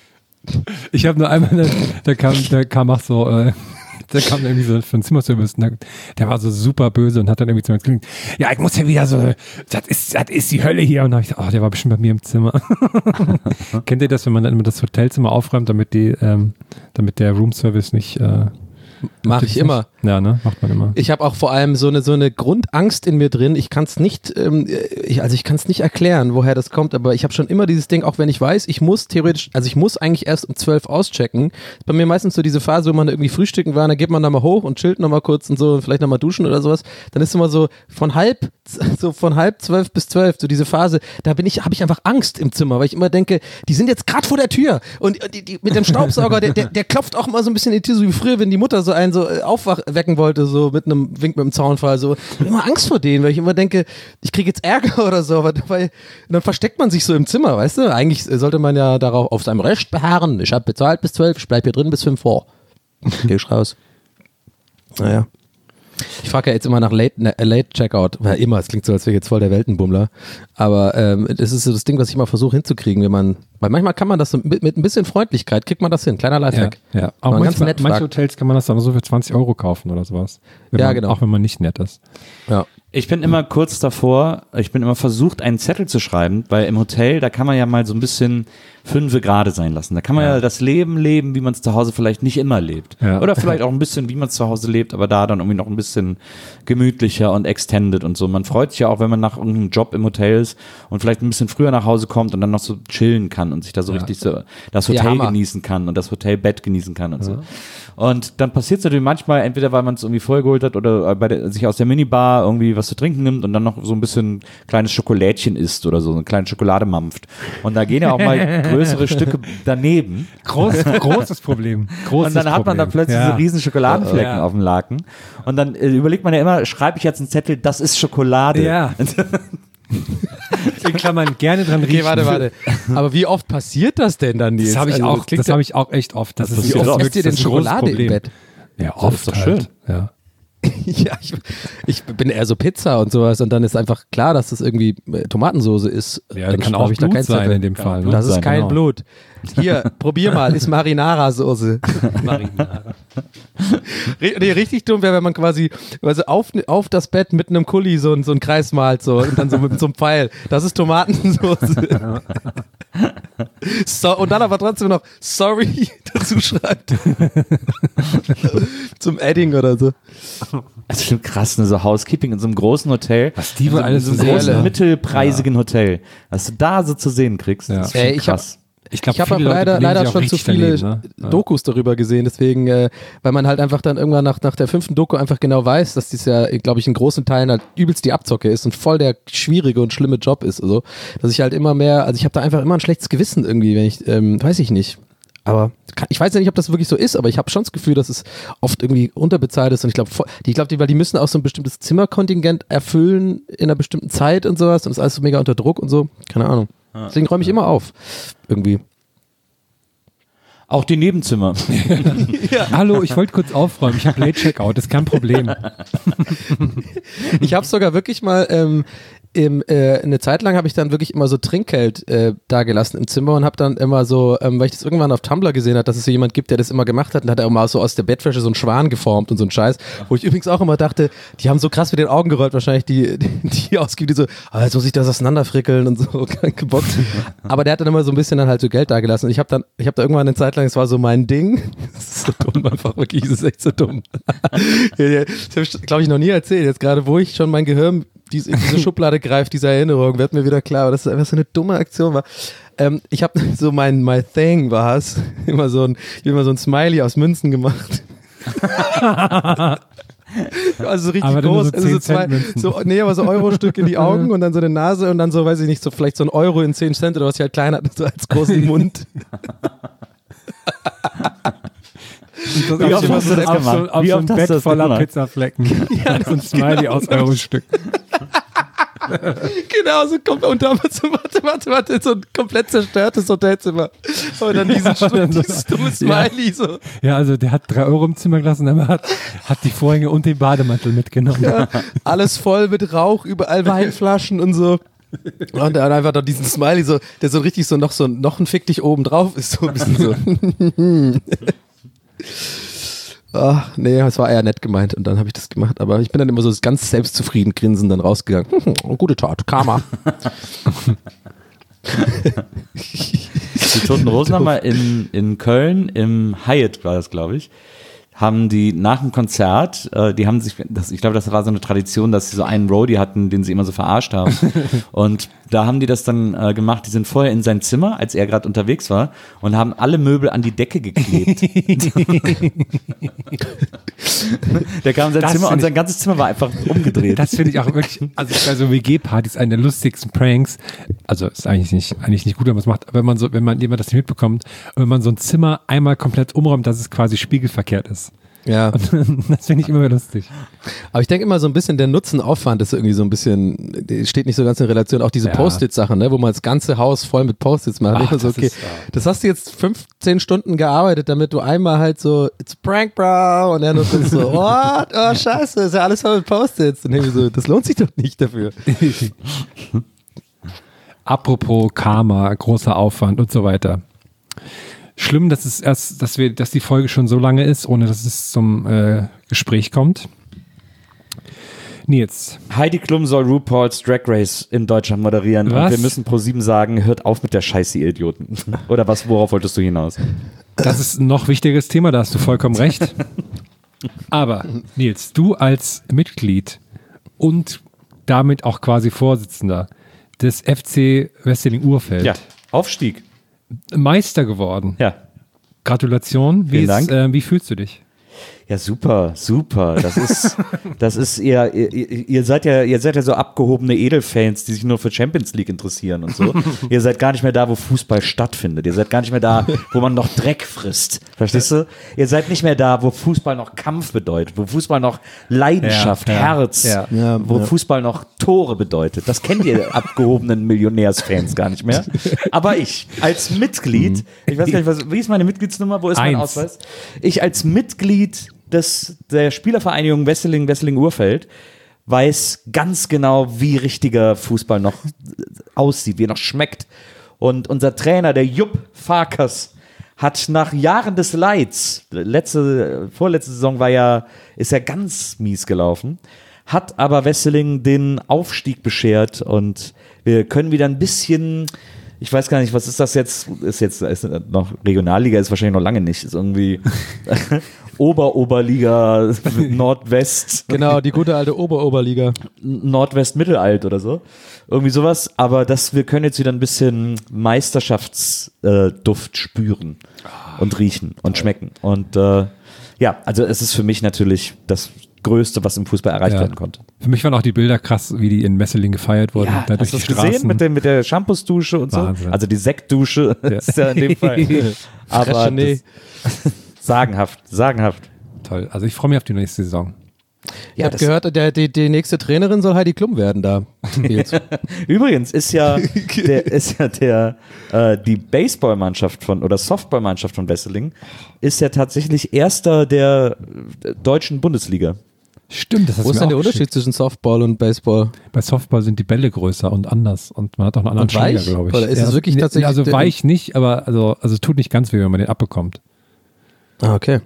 Ich habe nur einmal, da kam, da kam auch so, äh, der kam irgendwie so von Zimmerservice, der, der war so super böse und hat dann irgendwie zu mir gesagt, ja, ich muss ja wieder so, das ist, das ist die Hölle hier. Und dann habe ich gedacht, oh, der war bestimmt bei mir im Zimmer. Kennt ihr das, wenn man dann immer das Hotelzimmer aufräumt, damit die, ähm, damit der Roomservice nicht äh, Mache ich immer. Ja, ne? Macht man immer. Ich habe auch vor allem so eine so eine Grundangst in mir drin. Ich kann es nicht, ähm, ich, also ich kann es nicht erklären, woher das kommt, aber ich habe schon immer dieses Ding, auch wenn ich weiß, ich muss theoretisch, also ich muss eigentlich erst um zwölf auschecken. Bei mir meistens so diese Phase, wo man irgendwie frühstücken war, dann geht man da mal hoch und chillt nochmal kurz und so, vielleicht nochmal duschen oder sowas. Dann ist immer so von halb, so von halb zwölf bis zwölf, so diese Phase, da bin ich, habe ich einfach Angst im Zimmer, weil ich immer denke, die sind jetzt gerade vor der Tür und die, die, mit dem Staubsauger, der, der, der klopft auch immer so ein bisschen in die Tür, so wie früher, wenn die Mutter so so einen so äh, aufwecken wollte, so mit einem Wink mit dem Zaunfall, so, ich hab immer Angst vor denen, weil ich immer denke, ich kriege jetzt Ärger oder so, aber dabei, dann versteckt man sich so im Zimmer, weißt du? Eigentlich sollte man ja darauf auf seinem Recht beharren. Ich habe bezahlt bis zwölf, ich bleib hier drin bis fünf vor. Geh ich raus. Naja. Ich frage ja jetzt immer nach Late, ne, Late Checkout, weil immer, es klingt so, als wäre ich jetzt voll der Weltenbummler, aber ähm, das ist so das Ding, was ich mal versuche hinzukriegen, wenn man, weil manchmal kann man das so mit, mit ein bisschen Freundlichkeit, kriegt man das hin, kleiner Lifehack. Ja, ja. Auch manchmal, manche Hotels kann man das dann so für zwanzig Euro kaufen oder sowas. Wenn Ja, man, genau. Auch wenn man nicht nett ist. Ja. Ich bin immer kurz davor, ich bin immer versucht, einen Zettel zu schreiben, weil im Hotel, da kann man ja mal so ein bisschen fünfe gerade sein lassen. Da kann man ja, ja das Leben leben, wie man es zu Hause vielleicht nicht immer lebt. Ja. Oder vielleicht auch ein bisschen, wie man es zu Hause lebt, aber da dann irgendwie noch ein bisschen gemütlicher und extended und so. Man freut sich ja auch, wenn man nach irgendeinem Job im Hotel ist und vielleicht ein bisschen früher nach Hause kommt und dann noch so chillen kann und sich da so Ja. richtig so das Ja, Hotel Hammer. genießen kann und das Hotelbett genießen kann und so. Und dann passiert es natürlich manchmal, entweder weil man es irgendwie vollgeholt hat oder bei der, sich aus der Minibar irgendwie was zu trinken nimmt und dann noch so ein bisschen kleines Schokolädchen isst oder so, eine kleine Schokolade mampft. Und da gehen ja auch mal größere Stücke daneben. Groß, großes Problem. Großes Und dann hat man da Problem. plötzlich ja. so riesen Schokoladenflecken Ja. auf dem Laken. Und dann äh, überlegt man ja immer, schreibe ich jetzt einen Zettel, das ist Schokolade. Ja. In Klammern gerne dran riechen. Okay, warte, warte. Aber wie oft passiert das denn dann, Nils? Das habe ich, Also, auch- klingt das ja- hab ich auch echt oft. Das, Das ist passiert Wie oft oft. isst ihr denn das ist ein großes Schokolade im Problem. Bett? Ja, Das oft ist doch halt. schön. Ja. Ja, ich, ich bin eher so Pizza und sowas und dann ist einfach klar, dass das irgendwie äh, Tomatensoße ist. Ja, dann kann schraube auch ich da Blut kein sein Zettel. in dem Fall. Blut Das ist sein, kein genau. Blut. Hier, probier mal, ist Marinara-Soße. Marinara. Re- Nee, richtig dumm wäre, wenn man quasi also auf, auf das Bett mit einem Kuli so, ein- so einen Kreis malt so, und dann so mit so einem Pfeil. Das ist Tomatensoße. So, und dann aber trotzdem noch sorry dazu schreibt. Zum Adding oder so. Das ist schon krass, ne, so Housekeeping in so einem großen Hotel. Was die in wohl so, alles in so so einem großen, sehen, ne? mittelpreisigen Hotel. Was du da so zu sehen kriegst, Ja. das ist schon Ey, ich hab- krass. Ich glaube, Ich habe auch leider, leider schon zu viele Dokus darüber gesehen, deswegen, äh, weil man halt einfach dann irgendwann nach, nach der fünften Doku einfach genau weiß, dass dies ja, glaube ich, in großen Teilen halt übelst die Abzocke ist und voll der schwierige und schlimme Job ist. Also, dass ich halt immer mehr, also ich habe da einfach immer ein schlechtes Gewissen irgendwie, wenn ich, ähm, weiß ich nicht. Aber kann, ich weiß ja nicht, ob das wirklich so ist, aber ich habe schon das Gefühl, dass es oft irgendwie unterbezahlt ist und ich glaube, die, glaub, die, weil die müssen auch so ein bestimmtes Zimmerkontingent erfüllen in einer bestimmten Zeit und sowas und ist alles so mega unter Druck und so. Keine Ahnung. Deswegen räume ich immer auf. Irgendwie. Auch die Nebenzimmer. Hallo, ich wollte kurz aufräumen. Ich habe Late Checkout, das ist kein Problem. Ich habe sogar wirklich mal ähm, im, äh, eine Zeit lang habe ich dann wirklich immer so Trinkgeld äh, da gelassen im Zimmer und habe dann immer so, ähm, weil ich das irgendwann auf Tumblr gesehen habe, dass es so jemand gibt, der das immer gemacht hat und hat er auch mal so aus der Bettwäsche so einen Schwan geformt und so einen Scheiß, wo ich übrigens auch immer dachte, die haben so krass mit den Augen gerollt wahrscheinlich, die, die, die ausgeben, die so, ah, jetzt muss ich das auseinanderfrickeln und so, gebockt. Aber der hat dann immer so ein bisschen dann halt so Geld da gelassen und ich habe dann, ich habe da irgendwann eine Zeit lang, es war so mein Ding, das ist so dumm einfach, wirklich, das ist echt so dumm. Das habe ich, glaube ich, noch nie erzählt, jetzt gerade, wo ich schon mein Gehirn diese, in diese Schublade greift, diese Erinnerung, wird mir wieder klar, aber das ist einfach so eine dumme Aktion war. Ähm, ich habe so mein My Thing war es, immer so ein, ich hab immer so ein Smiley aus Münzen gemacht. Also so richtig Aber dann nur groß, so also so zehn zwei, Cent Münzen. so, nee, aber so Euro-Stück in die Augen und dann so eine Nase und dann so, weiß ich nicht, so vielleicht so ein Euro in zehn Cent oder was ich halt klein hatte, so als großen Mund. Und Wie das oft auf hast so, du das auf gemacht? so, auf Wie so oft ein hast Bett du das voller gemacht? Pizzaflecken. Ja, so ein Smiley aus Euro-Stück. Genau, so kommt und damals so, warte, warte, warte, so ein komplett zerstörtes Hotelzimmer. Und dann diesen Ja, dann so- dieses dumme Smiley so. Ja, also der hat drei Euro im Zimmer gelassen, aber hat, hat die Vorhänge und den Bademantel mitgenommen. Ja, alles voll mit Rauch, überall Weinflaschen und so. Und dann einfach da diesen Smiley, so, der so richtig so noch so noch ein Fick dich oben drauf ist, so ein bisschen so. Ach, nee, es war eher nett gemeint und dann habe ich das gemacht, aber ich bin dann immer so ganz selbstzufrieden grinsend dann rausgegangen. Hm, gute Tat, Karma. Die Toten Rosen haben mal in, in Köln, im Hyatt war das, glaube ich, haben die nach dem Konzert, äh, die haben sich, das, ich glaube, das war so eine Tradition, dass sie so einen Roadie hatten, den sie immer so verarscht haben. Und da haben die das dann äh, gemacht, die sind vorher in sein Zimmer, als er gerade unterwegs war, und haben alle Möbel an die Decke geklebt. Der kam in sein Das Zimmer find und ich- sein ganzes Zimmer war einfach umgedreht. Das finde ich auch wirklich, also bei so W G-Partys eine der lustigsten Pranks. Also ist eigentlich nicht, eigentlich nicht gut, wenn man es macht, aber wenn man so, wenn man jemand das nicht mitbekommt, wenn man so ein Zimmer einmal komplett umräumt, dass es quasi spiegelverkehrt ist. Ja. Und das finde ich immer lustig. Aber ich denke immer so ein bisschen, der Nutzenaufwand ist irgendwie so ein bisschen, der steht nicht so ganz in Relation. Auch diese Ja. Post-it-Sachen, ne, wo man das ganze Haus voll mit Post-its macht. Ach, Ich immer so, das okay, ist, ja. das hast du jetzt fünfzehn Stunden gearbeitet, damit du einmal halt so, it's prank, bro, und dann ist so, what? Oh, scheiße, ist ja alles voll mit Post-its. Und irgendwie so, das lohnt sich doch nicht dafür. Apropos Karma, großer Aufwand und so weiter. Schlimm, dass es erst, dass wir, dass die Folge schon so lange ist, ohne dass es zum äh, Gespräch kommt. Nils. Heidi Klum soll RuPaul's Drag Race in Deutschland moderieren Was? und wir müssen ProSieben sagen, hört auf mit der Scheiße, ihr Idioten. Oder was, worauf wolltest du hinaus? Das ist ein noch wichtiges Thema, da hast du vollkommen recht. Aber Nils, du als Mitglied und damit auch quasi Vorsitzender des F C Wesseling-Urfeld, Ja, Aufstieg. Meister geworden. Ja. Gratulation. Wie, Vielen ist, Dank. Äh, wie fühlst du dich? Ja, super, super. Das ist, das ist ihr, ihr, ihr seid ja, ihr seid ja so abgehobene Edelfans, die sich nur für Champions League interessieren und so. Ihr seid gar nicht mehr da, wo Fußball stattfindet. Ihr seid gar nicht mehr da, wo man noch Dreck frisst. Verstehst du? Ihr seid nicht mehr da, wo Fußball noch Kampf bedeutet, wo Fußball noch Leidenschaft, Ja, ja, Herz, ja. Ja, wo ja. Fußball noch Tore bedeutet. Das kennt ihr abgehobenen Millionärsfans gar nicht mehr. Aber ich als Mitglied, ich weiß gar nicht, was, wie ist meine Mitgliedsnummer? Wo ist mein Eins. Ausweis? Ich als Mitglied des, der Spielervereinigung Wesseling, Wesseling-Urfeld weiß ganz genau, wie richtiger Fußball noch aussieht, wie er noch schmeckt. Und unser Trainer, der Jupp Farkas, hat nach Jahren des Leids, letzte, vorletzte Saison war ja, ist ja ganz mies gelaufen, hat aber Wesseling den Aufstieg beschert und wir können wieder ein bisschen, ich weiß gar nicht, was ist das jetzt, ist jetzt ist noch Regionalliga, ist wahrscheinlich noch lange nicht, ist irgendwie Ober-Oberliga, Nordwest. Genau, die gute alte Ober-Oberliga. Nordwest-Mittelalt oder so. Irgendwie sowas. Aber das, wir können jetzt wieder ein bisschen Meisterschaftsduft spüren und riechen und schmecken. Und äh, ja, also es ist für mich natürlich das Größte, was im Fußball erreicht Ja. werden konnte. Für mich waren auch die Bilder krass, wie die in Messeling gefeiert wurden. da durch hast du die es gesehen Straßen. mit der, mit der Shampoos-Dusche und Wahnsinn. so? Also die Sektdusche ist ja in dem Fall. Aber Fresche das, sagenhaft, sagenhaft. Toll. Also ich freue mich auf die nächste Saison. Ich habe gehört, der, die, die nächste Trainerin soll Heidi Klum werden da. Jetzt. Übrigens ist ja der, ist ja der äh, die Baseballmannschaft von oder Softballmannschaft von Wesseling ist ja tatsächlich Erster der äh, deutschen Bundesliga. Stimmt, das hast Wo du ist mir denn der auch Unterschied geschickt. zwischen Softball und Baseball? Bei Softball sind die Bälle größer und anders und man hat auch einen anderen Und weich? Schläger, glaube ich. Oder ist es also, wirklich nee, tatsächlich Also der- weich nicht, aber also, also es tut nicht ganz weh, wenn man den abbekommt. Ah, okay.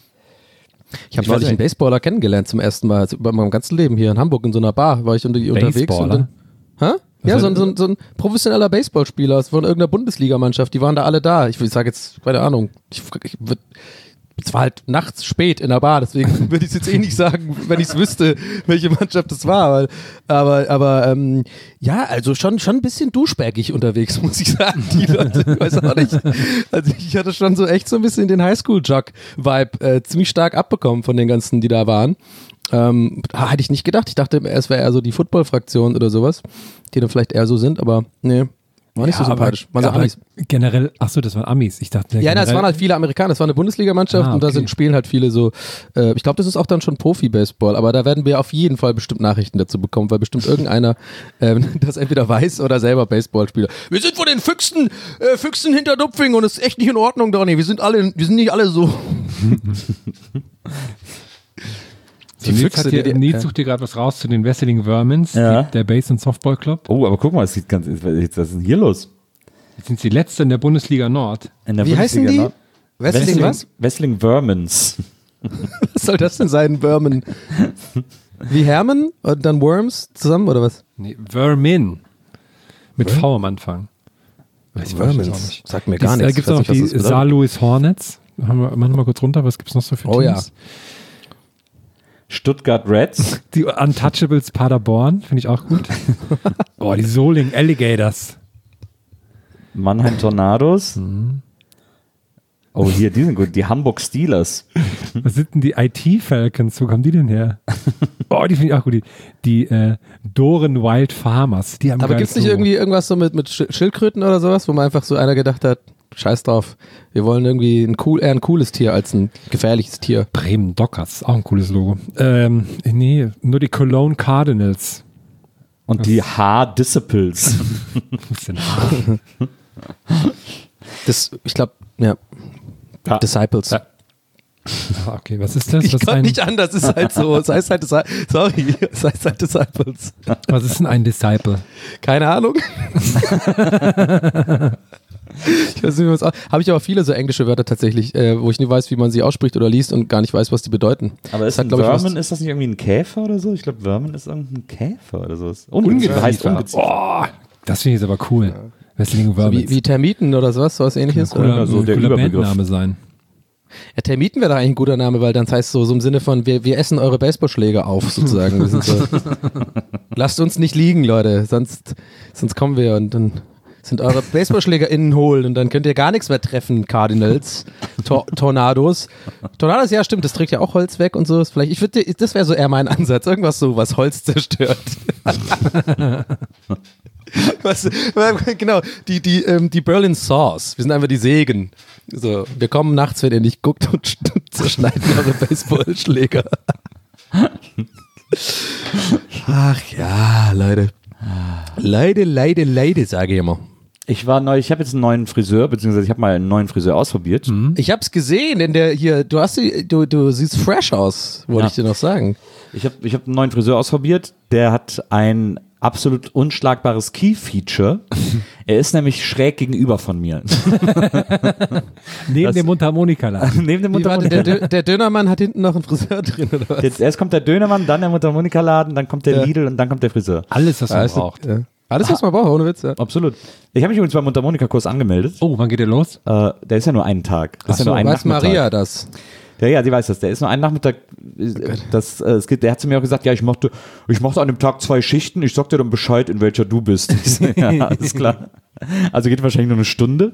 Ich habe Ich weiß neulich einen nicht. Baseballer kennengelernt zum ersten Mal. Also bei meinem ganzen Leben hier in Hamburg in so einer Bar war ich unter, unterwegs. Und Baseballer? dann, hä? Ja, Was so war- ein, so, ein, so ein professioneller Baseballspieler von irgendeiner Bundesligamannschaft. Die waren da alle da. Ich sage jetzt, keine Ahnung. Ich, ich, würd- es war halt nachts spät in der Bar, deswegen würde ich es jetzt eh nicht sagen, wenn ich es wüsste, welche Mannschaft es war. Weil, aber aber ähm, ja, also schon, schon ein bisschen duschbäckig unterwegs, muss ich sagen, die Leute. Ich weiß auch nicht. Also ich hatte schon so echt so ein bisschen den Highschool-Jock-Vibe äh, ziemlich stark abbekommen von den ganzen, die da waren. Ähm, ah, hätte ich nicht gedacht. Ich dachte, es wäre eher so die Football-Fraktion oder sowas, die dann vielleicht eher so sind, aber nee, war nicht so sympathisch. Aber, Waren so aber Amis. generell, ach so, das waren Amis. Ich dachte, Ja, na, es generell- waren halt viele Amerikaner, es war eine Bundesligamannschaft Ah, und da okay. sind, spielen halt viele so, äh, ich glaube, das ist auch dann schon Profi-Baseball, aber da werden wir auf jeden Fall bestimmt Nachrichten dazu bekommen, weil bestimmt irgendeiner äh, das entweder weiß oder selber Baseballspieler. Wir sind von den Füchsen, äh, Füchsen hinter Dupfing und es ist echt nicht in Ordnung, Donny, wir sind alle, wir sind nicht alle so. Die Nils, hat hier, die- Nils ja. sucht dir gerade was raus zu den Wesseling Vermins, Ja. die, der Base- und Softball Club. Oh, aber guck mal, es sieht ganz, was ist denn hier los? Jetzt sind sie letzte in der Bundesliga Nord. In der Wie heißen die? Nord- Wrestling was? Wrestling Vermins. Was soll das denn sein, Wormen? Wie Herman und dann Worms zusammen oder was? Nee, Vermin. Mit V am Anfang. Ich weiß es auch nicht. Sagt mir gar Da nichts. gibt Ich es weiß auch nicht, was die das bedeutet. Saar Louis Hornets. Machen wir, machen wir mal kurz runter, was gibt es noch so für Oh ja. Teams? Stuttgart Reds. Die Untouchables Paderborn, finde ich auch gut. Oh, die Soling Alligators. Mannheim Tornados. Oh, hier, die sind gut. Die Hamburg Steelers. Was sind denn die I T Falcons? Wo kommen die denn her? Oh, die finde ich auch gut. Die, die äh, Doren Wild Farmers. Die haben Aber geiles gibt es nicht Logo. irgendwie irgendwas so mit, mit Sch- Schildkröten oder sowas, wo man einfach so einer gedacht hat, scheiß drauf. Wir wollen irgendwie ein cool, eher ein cooles Tier als ein gefährliches Tier. Bremen Dockers, auch ein cooles Logo. Ähm, nee, nur die Cologne Cardinals. Und die H-Disciples. Was sind Haar? Das, ich glaube, ja. Ja. Disciples. Ja. Ah, okay, was ist das? Ich Was, kann ein, nicht anders, es ist halt so. Es heißt halt, Disci- sorry, es heißt halt Disciples. was ist denn ein Disciple? Keine Ahnung. Ich weiß nicht, was habe ich aber viele so englische Wörter tatsächlich, äh, wo ich nicht weiß, wie man sie ausspricht oder liest und gar nicht weiß, was die bedeuten. Aber ist Das hat, ein glaub ich, Vermin, was- ist das nicht irgendwie ein Käfer oder so? Ich glaube, Vermin ist irgendein Käfer oder so. Ungeziefer. Heißt Ungeziefer. Oh, das finde ich jetzt aber cool. Wrestling So wie, wie Termiten oder sowas, sowas ähnliches. cooler, Ja, so der cooler Überbegriff. Bandname sein. Ja, Termiten wäre doch eigentlich ein guter Name, weil dann heißt es so, so im Sinne von, wir, wir essen eure Baseballschläge auf, sozusagen. Wir sind so, lasst uns nicht liegen, Leute, sonst, sonst kommen wir und dann sind eure Baseballschläger innen holen und dann könnt ihr gar nichts mehr treffen, Cardinals, Tor Tornados. Tornados, ja stimmt, das trägt ja auch Holz weg und so. Vielleicht, ich würde, das wäre so eher mein Ansatz, irgendwas so, was Holz zerstört. Was, genau, die, die, ähm, die Berlin Saws, wir sind einfach die Sägen. So, wir kommen nachts, wenn ihr nicht guckt und zerschneiden eure Baseballschläger. Ach ja, Leute. Leide, leide, leide, sage ich immer. Ich war neu, ich habe jetzt einen neuen Friseur, beziehungsweise ich habe mal einen neuen Friseur ausprobiert. Ich hab's gesehen in der hier, du hast die, du, du siehst fresh aus, wollte Ja. ich dir noch sagen. Ich habe ich hab einen neuen Friseur ausprobiert, der hat ein absolut unschlagbares Key-Feature. Er ist nämlich schräg gegenüber von mir. Neben Das- dem Mundharmonika-Laden. Neben dem Wie war denn, der, Mundharmonika. Dö- der Dönermann hat hinten noch einen Friseur drin, oder was? Jetzt erst kommt der Dönermann, dann der Mundharmonika-Laden, dann kommt der Ja. Lidl und dann kommt der Friseur. Alles, was man Alles, braucht. ja. Alles, was man braucht, ohne Witz, ja. Absolut. Ich habe mich übrigens beim Mundharmonika-Kurs angemeldet. Oh, wann geht der los? Äh, der ist ja nur einen Tag. Das ist ja So, nur ein weiß Nachmittag. Maria das? Ja, ja, sie weiß das. Der ist nur einen Nachmittag. Das, äh, es gibt, der hat zu mir auch gesagt, ja, ich mochte, ich mochte an dem Tag zwei Schichten. Ich sag dir dann Bescheid, in welcher du bist. Ich so, ja, alles klar. Also geht wahrscheinlich nur eine Stunde.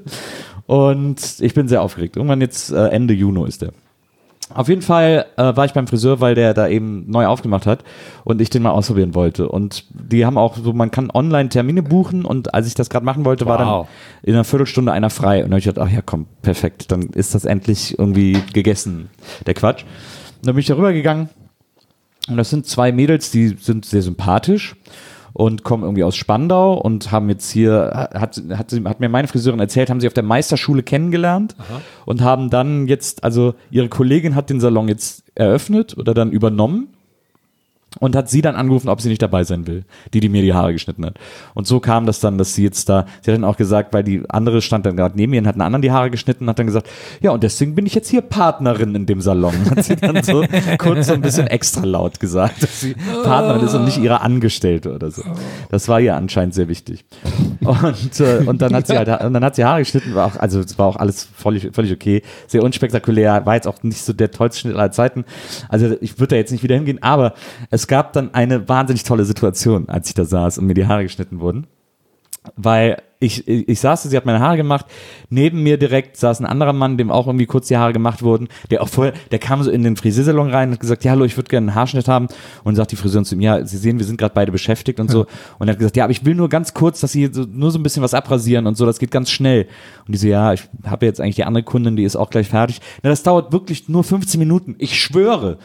Und ich bin sehr aufgeregt. Irgendwann jetzt äh, Ende Juni ist der. Auf jeden Fall äh, war ich beim Friseur, weil der da eben neu aufgemacht hat und ich den mal ausprobieren wollte. Und die haben auch so, man kann online Termine buchen und als ich das gerade machen wollte, war dann Wow. in einer Viertelstunde einer frei. Und dann habe ich gedacht, ach ja, komm, perfekt, dann ist das endlich irgendwie gegessen, der Quatsch. Und dann bin ich da rübergegangen und das sind zwei Mädels, die sind sehr sympathisch und kommen irgendwie aus Spandau und haben jetzt hier, hat, hat, hat mir meine Friseurin erzählt, haben sie auf der Meisterschule kennengelernt und haben dann jetzt, also ihre Kollegin hat den Salon jetzt eröffnet oder dann übernommen und hat sie dann angerufen, ob sie nicht dabei sein will, die, die mir die Haare geschnitten hat. Und so kam das dann, dass sie jetzt da, sie hat dann auch gesagt, weil die andere stand dann gerade neben mir und hat einen anderen die Haare geschnitten und hat dann gesagt, ja, und deswegen bin ich jetzt hier Partnerin in dem Salon. Hat sie dann so kurz so ein bisschen extra laut gesagt, dass sie Partnerin ist und nicht ihre Angestellte oder so. Das war ihr anscheinend sehr wichtig. Und, äh, und dann hat sie halt, und dann hat sie Haare geschnitten, war auch, also es war auch alles völlig, völlig okay, sehr unspektakulär, war jetzt auch nicht so der tollste Schnitt aller Zeiten. Also ich würde da jetzt nicht wieder hingehen, aber es gab dann eine wahnsinnig tolle Situation, als ich da saß und mir die Haare geschnitten wurden. Weil ich, ich, ich saß, sie hat meine Haare gemacht, neben mir direkt saß ein anderer Mann, dem auch irgendwie kurz die Haare gemacht wurden, der auch vorher, der kam so in den Friseursalon rein und hat gesagt, ja hallo, ich würde gerne einen Haarschnitt haben und sagt die Friseurin zu ihm, ja, Sie sehen, wir sind gerade beide beschäftigt und so und er hat gesagt, ja, aber ich will nur ganz kurz, dass Sie so, nur so ein bisschen was abrasieren und so, das geht ganz schnell und die so, ja, ich habe jetzt eigentlich die andere Kundin, die ist auch gleich fertig, na, das dauert wirklich nur fünfzehn Minuten, ich schwöre.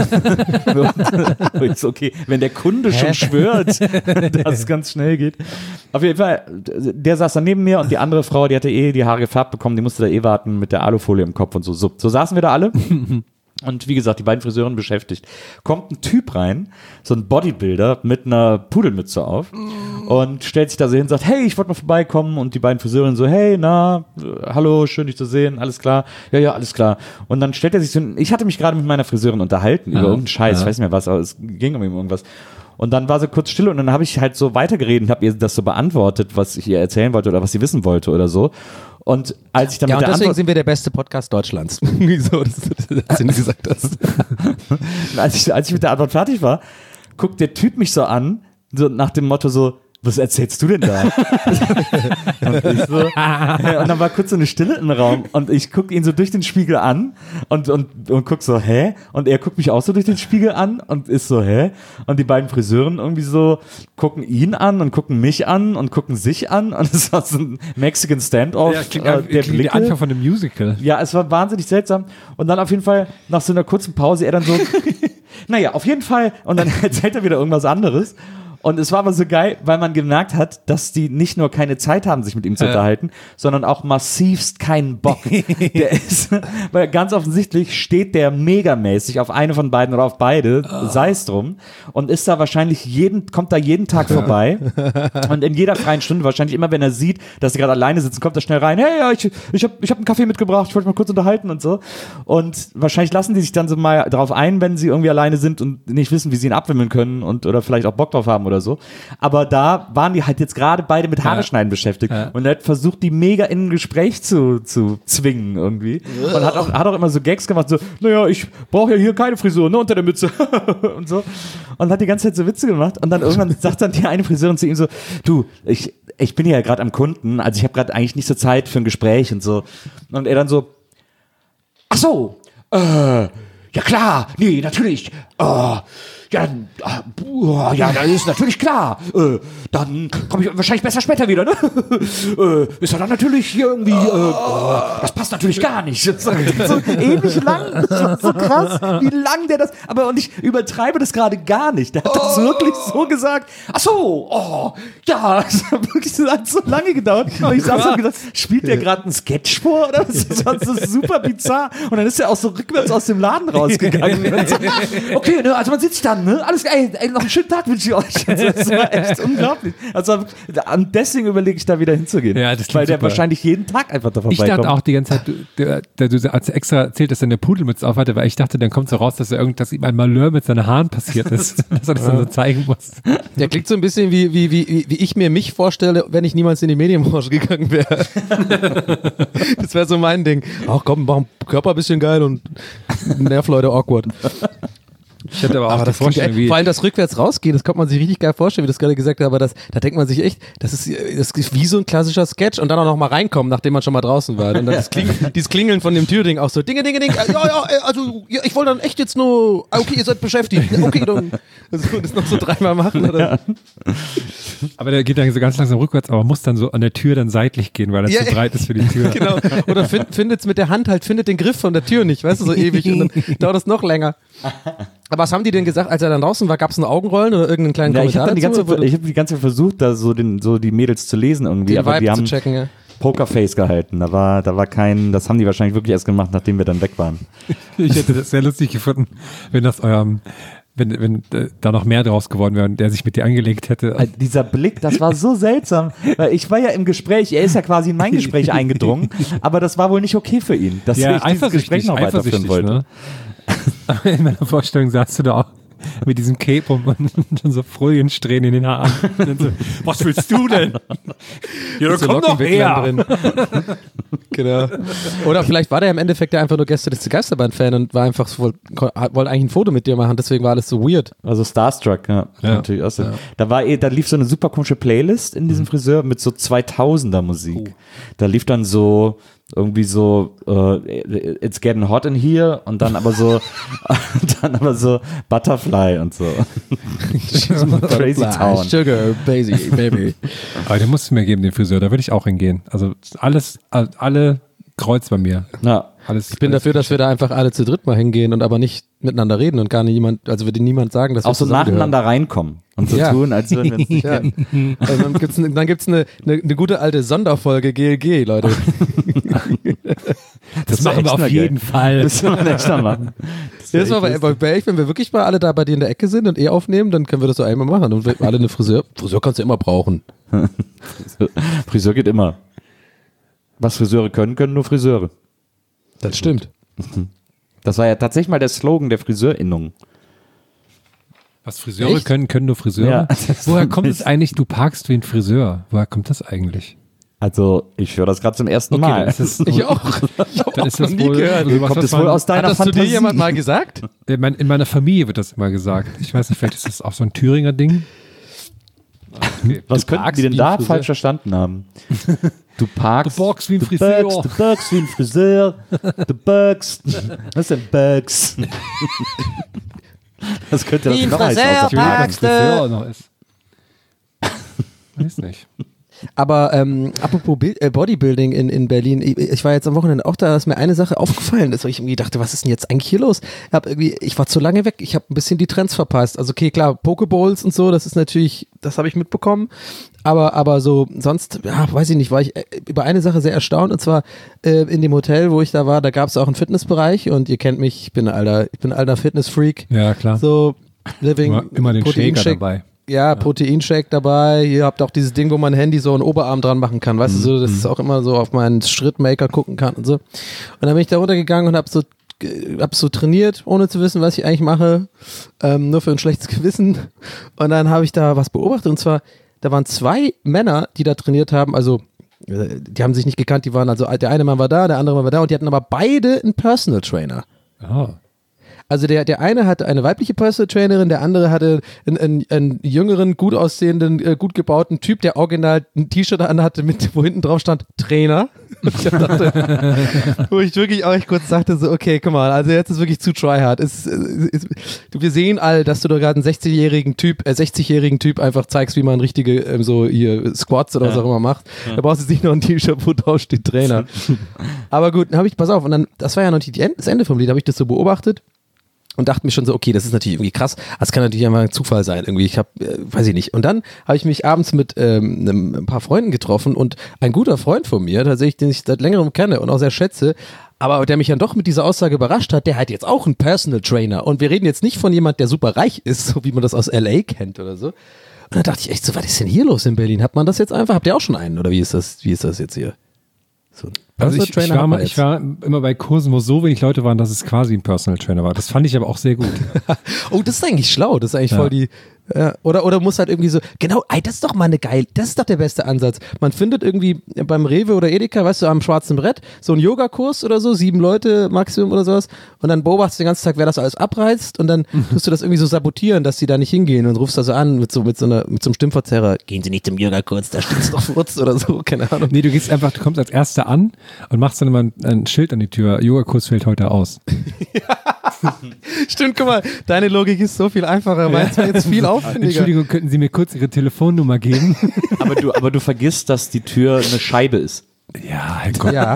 Und ich so, okay, wenn der Kunde schon schwört, dass es ganz schnell geht. Auf jeden Fall, der saß dann neben mir und die andere Frau, die hatte eh die Haare gefärbt bekommen, die musste da eh warten mit der Alufolie im Kopf und so. So, so saßen wir da alle. Und wie gesagt, die beiden Friseuren beschäftigt. Kommt ein Typ rein, so ein Bodybuilder mit einer Pudelmütze auf und stellt sich da so hin und sagt, hey, ich wollte mal vorbeikommen. Und die beiden Friseuren so, hey, na, äh, hallo, schön dich zu sehen, alles klar. Ja, ja, alles klar. Und dann stellt er sich so, ich hatte mich gerade mit meiner Friseurin unterhalten über irgendeinen Scheiß, ich weiß nicht mehr was, aber es ging um irgendwas. Und dann war sie kurz still und dann habe ich halt so weitergeredet und habe ihr das so beantwortet, was ich ihr erzählen wollte oder was sie wissen wollte oder so. Und als ich dann Ja, mit und der deswegen Antwort, sind wir der beste Podcast Deutschlands. Wieso, das, das, das, das gesagt hast. als ich, als ich mit der Antwort fertig war, guckt der Typ mich so an, so nach dem Motto so, was erzählst du denn da? und, ich so, ja, und dann war kurz so eine Stille im Raum und ich gucke ihn so durch den Spiegel an und, und, und guck so, hä? Und er guckt mich auch so durch den Spiegel an und ist so, hä? Und die beiden Friseuren irgendwie so gucken ihn an und gucken mich an und gucken sich an und es war so ein Mexican Standoff. Ja, klingt, äh, der klingt Blicke. der Anfang von einem Musical. Ja, es war wahnsinnig seltsam. Und dann auf jeden Fall nach so einer kurzen Pause er dann so, naja, auf jeden Fall. Und dann erzählt er wieder irgendwas anderes. Und es war aber so geil, weil man gemerkt hat, dass die nicht nur keine Zeit haben, sich mit ihm zu Ja. unterhalten, sondern auch massivst keinen Bock. Der ist, weil ganz offensichtlich steht der megamäßig auf eine von beiden oder auf beide, sei es drum, und ist da wahrscheinlich jeden, kommt da jeden Tag vorbei. Und in jeder freien Stunde, wahrscheinlich immer, wenn er sieht, dass sie gerade alleine sitzen, kommt er schnell rein, hey, ja, ich, ich habe ich hab einen Kaffee mitgebracht, ich wollte mal kurz unterhalten und so. Und wahrscheinlich lassen die sich dann so mal drauf ein, wenn sie irgendwie alleine sind und nicht wissen, wie sie ihn abwimmeln können und oder vielleicht auch Bock drauf haben oder so. Aber da waren die halt jetzt gerade beide mit Haare schneiden beschäftigt Ja. und er hat versucht, die mega in ein Gespräch zu, zu zwingen irgendwie. Und hat auch, hat auch immer so Gags gemacht, so, naja, ich brauche ja hier keine Frisur, ne, unter der Mütze und so. Und hat die ganze Zeit so Witze gemacht und dann irgendwann sagt dann die eine Friseurin zu ihm so, du, ich, ich bin ja gerade am Kunden, also ich habe gerade eigentlich nicht so Zeit für ein Gespräch und so. Und er dann so, ach so, äh, ja klar, nee, natürlich, äh, ja, äh, ja, das ist natürlich klar. Äh, dann komme ich wahrscheinlich besser später wieder, ne? äh, ist ja dann natürlich hier irgendwie, äh, oh, das passt natürlich gar nicht. So, so ewig lang, so, so krass, wie lang der das, aber und ich übertreibe das gerade gar nicht. Der hat das wirklich so gesagt. Ach so, oh, ja, das hat wirklich so, hat so lange gedauert. Und ich saß und gedacht, spielt der gerade einen Sketch vor oder was? Das war so super bizarr. Und dann ist er auch so rückwärts aus dem Laden rausgegangen. Und so, okay, ne, also man sitzt dann, ne? Alles, ey, ey, noch einen schönen Tag wünsche ich euch. Das war echt unglaublich. Also und deswegen überlege ich da wieder hinzugehen. Ja, das klingt weil der super. wahrscheinlich jeden Tag einfach da Ich vorbeikommt. dachte auch die ganze Zeit, du, du, du, du als extra erzählt, dass er eine Pudelmütze aufhatte, weil ich dachte, dann kommt so raus, dass er irgend, dass ihm ein Malheur mit seinen Haaren passiert ist, dass er das dann so zeigen muss. Der klingt so ein bisschen wie, wie, wie, wie ich mir mich vorstelle, wenn ich niemals in die Medienbranche gegangen wäre. Das wäre so mein Ding. Ach komm, mach den Körper ein bisschen geil und Nervleute awkward. Ich hätte aber auch Aber die das klingt, Vorstellung, wie vor allem das rückwärts rausgehen, das kann man sich richtig geil vorstellen, wie du das gerade gesagt hast, aber das, da denkt man sich echt, das ist, das ist wie so ein klassischer Sketch und dann auch noch mal reinkommen, nachdem man schon mal draußen war. Und dann das Kling, dieses Klingeln von dem Türding auch so, Dinge, Dinge, Dinge, ja, ja, also ja, ich wollte dann echt jetzt nur, okay, ihr seid beschäftigt, okay, dann also, das noch so dreimal machen. Oder? aber der geht dann so ganz langsam rückwärts, aber muss dann so an der Tür dann seitlich gehen, weil er Ja, zu breit ist für die Tür. Genau. Oder find, findet es mit der Hand halt, findet den Griff von der Tür nicht, weißt du, so ewig und dann dauert es noch länger. Aber was haben die denn gesagt, als er dann draußen war? Gab es ein Augenrollen oder irgendeinen kleinen ja, ich Kommentar habe die ganze dazu? Zeit, ich habe die ganze Zeit versucht, da so den, so die Mädels zu lesen irgendwie, den aber Vibe die zu haben checken, ja. Pokerface gehalten. Da war, da war kein, das haben die wahrscheinlich wirklich erst gemacht, nachdem wir dann weg waren. Ich hätte das sehr lustig gefunden, wenn das eurem, wenn, wenn äh, da noch mehr draus geworden wäre und der sich mit dir angelegt hätte. Äh, Dieser Blick, das war so seltsam. Weil ich war ja im Gespräch, er ist ja quasi in mein Gespräch eingedrungen, aber das war wohl nicht okay für ihn, dass ich dieses Gespräch noch weiterführen wollte. Ne? Aber in meiner Vorstellung saßt du da auch mit diesem Cape und, und so Foliensträhnen in den Haaren. Und dann so, was willst du denn? Ja, Mit so komm doch Lockenwicklern her. drin. Genau. Oder vielleicht war der im Endeffekt ja einfach nur Gäste des Geisterbahn-Fan und war einfach so, wollte eigentlich ein Foto mit dir machen, deswegen war alles so weird. Also Starstruck, ja. Ja. Natürlich auch so. Da war eh, da lief so eine super komische Playlist in diesem Friseur mit so zweitausender Musik. Da lief dann so irgendwie so uh, It's Getting Hot in Here und dann aber so dann aber so Butterfly und so. Crazy Town. Sugar, Baby, Baby. Aber den musst du mir geben, den Friseur, da würde ich auch hingehen. Also alles, alle Kreuz bei mir. Ja. Alles, Ich bin dafür, dass wir da einfach alle zu dritt mal hingehen und aber nicht miteinander reden und gar nicht jemand, also würde niemand sagen, dass wir Auch so zusammengehören. nacheinander reinkommen und so Ja. tun, als würden wir uns nicht Ja. kennen. Also dann gibt's ne, dann gibt's eine, eine, eine gute alte Sonderfolge G L G, Leute. das wär machen echt wir auf mal jeden geil. Fall. Das soll man echt mal machen. Ja, das war bei, bei, bei echt, wenn wir wirklich mal alle da bei dir in der Ecke sind und eh aufnehmen, dann können wir das so einmal machen. Und wir alle eine Friseur. Friseur kannst du immer brauchen. Friseur geht immer. Was Friseure können, können nur Friseure. Das stimmt. Das war ja tatsächlich mal der Slogan der Friseurinnung. Was Friseure Echt? können, können nur Friseure. Ja, das Woher stimmt kommt es nicht. eigentlich, du parkst wie ein Friseur? Woher kommt das eigentlich? Also, ich höre das gerade zum ersten Mal. dann ist das, Ich auch. Ich habe dann auch ist noch das nie wohl, gehört. sowas, Kommt was es wohl man- aus deiner Hat das zu Fantasie? dir jemand mal gesagt? In, mein, in meiner Familie wird das immer gesagt. Ich weiß nicht, vielleicht ist das auch so ein Thüringer Ding. Okay. Was Du könnten parkst die denn wie da ein Friseur. falsch verstanden haben? Du parkst. Du parkst wie ein du Friseur. Parkst, du parkst wie ein Friseur. Du parkst. Was sind Bugs? Das könnte das Wie ein noch als Friseur außer- parkst. Friseur noch ist. Weiß nicht. Aber ähm, apropos Bild, äh, Bodybuilding in, in Berlin, ich, ich war jetzt am Wochenende auch da, dass mir eine Sache aufgefallen ist, weil ich irgendwie dachte, was ist denn jetzt eigentlich hier los? Ich, hab irgendwie, ich war zu lange weg, ich habe ein bisschen die Trends verpasst. Also okay, klar, Pokeballs und so, das ist natürlich, das habe ich mitbekommen, aber, aber so sonst, ja, weiß ich nicht, war ich äh, über eine Sache sehr erstaunt und zwar äh, in dem Hotel, wo ich da war, da gab es auch einen Fitnessbereich und ihr kennt mich, ich bin ein alter, ich bin ein alter Fitnessfreak. Ja, klar. So, Living, Immer, immer den Shaker Proteinshake. dabei. Ja, Proteinshake dabei. Ihr habt auch dieses Ding, wo man Handy so einen Oberarm dran machen kann. Weißt du, so, dass es auch immer so auf meinen Schrittmaker gucken kann und so. Und dann bin ich da runtergegangen und hab so, hab so trainiert, ohne zu wissen, was ich eigentlich mache. Ähm, nur für ein schlechtes Gewissen. Und dann habe ich da was beobachtet. Und zwar, da waren zwei Männer, die da trainiert haben. Also, die haben sich nicht gekannt. Die waren also, der eine Mann war da, der andere Mann war da. Und die hatten aber beide einen Personal Trainer. Oh. Also der, der eine hatte eine weibliche Personal Trainerin, der andere hatte einen, einen, einen jüngeren, gut aussehenden, äh, gut gebauten Typ, der original ein T-Shirt anhatte, mit, wo hinten drauf stand, Trainer. Und ich dachte, wo ich wirklich auch echt kurz sagte, so, okay, guck mal, also jetzt ist wirklich zu tryhard. Es, es, es, wir sehen all, dass du da gerade einen sechzigjährigen Typ, äh, sechzigjährigen Typ einfach zeigst, wie man richtige, ähm, so hier Squats oder Ja. was auch immer macht. Ja. Da brauchst du nicht noch ein T-Shirt, wo drauf steht Trainer. Aber gut, dann habe ich, pass auf, und dann, das war ja noch die, das Ende vom Lied, habe ich das so beobachtet. Und dachte mir schon so, okay, das ist natürlich irgendwie krass. Das kann natürlich einfach ein Zufall sein. Irgendwie, ich habe, äh, weiß ich nicht. Und dann habe ich mich abends mit ähm, einem, ein paar Freunden getroffen und ein guter Freund von mir, tatsächlich, den ich seit längerem kenne und auch sehr schätze, aber der mich dann doch mit dieser Aussage überrascht hat, der hat jetzt auch einen Personal Trainer. Und wir reden jetzt nicht von jemand, der super reich ist, so wie man das aus L A kennt oder so. Und dann dachte ich echt so, was ist denn hier los in Berlin? Hat man das jetzt einfach? Habt ihr auch schon einen? Oder wie ist das, wie ist das jetzt hier? So ein Also ich, Personal ich, Trainer war hat man mal, ich jetzt. war immer bei Kursen, wo so wenig Leute waren, dass es quasi ein Personal Trainer war. Das fand ich aber auch sehr gut. Oh, das ist eigentlich schlau. Das ist eigentlich Ja. voll die. Ja, oder, oder muss halt irgendwie so, genau, ey, das ist doch mal eine geil, das ist doch der beste Ansatz. Man findet irgendwie beim Rewe oder Edeka, weißt du, am schwarzen Brett, so einen Yogakurs oder so, sieben Leute Maximum oder sowas, und dann beobachtest du den ganzen Tag, wer das alles abreißt, und dann tust du das irgendwie so sabotieren, dass sie da nicht hingehen, und rufst da so an mit so, mit so einer, mit so einem Stimmverzerrer, gehen Sie nicht zum Yogakurs, da steht's doch Furz oder so, keine Ahnung. Nee, du gehst einfach, du kommst als Erster an und machst dann immer ein, ein Schild an die Tür. Yogakurs fällt heute aus. Stimmt, guck mal, deine Logik ist so viel einfacher, meins war jetzt viel aufwendiger. Entschuldigung, könnten Sie mir kurz Ihre Telefonnummer geben? Aber du, aber du vergisst, dass die Tür eine Scheibe ist. Ja, halt Gott. Ja,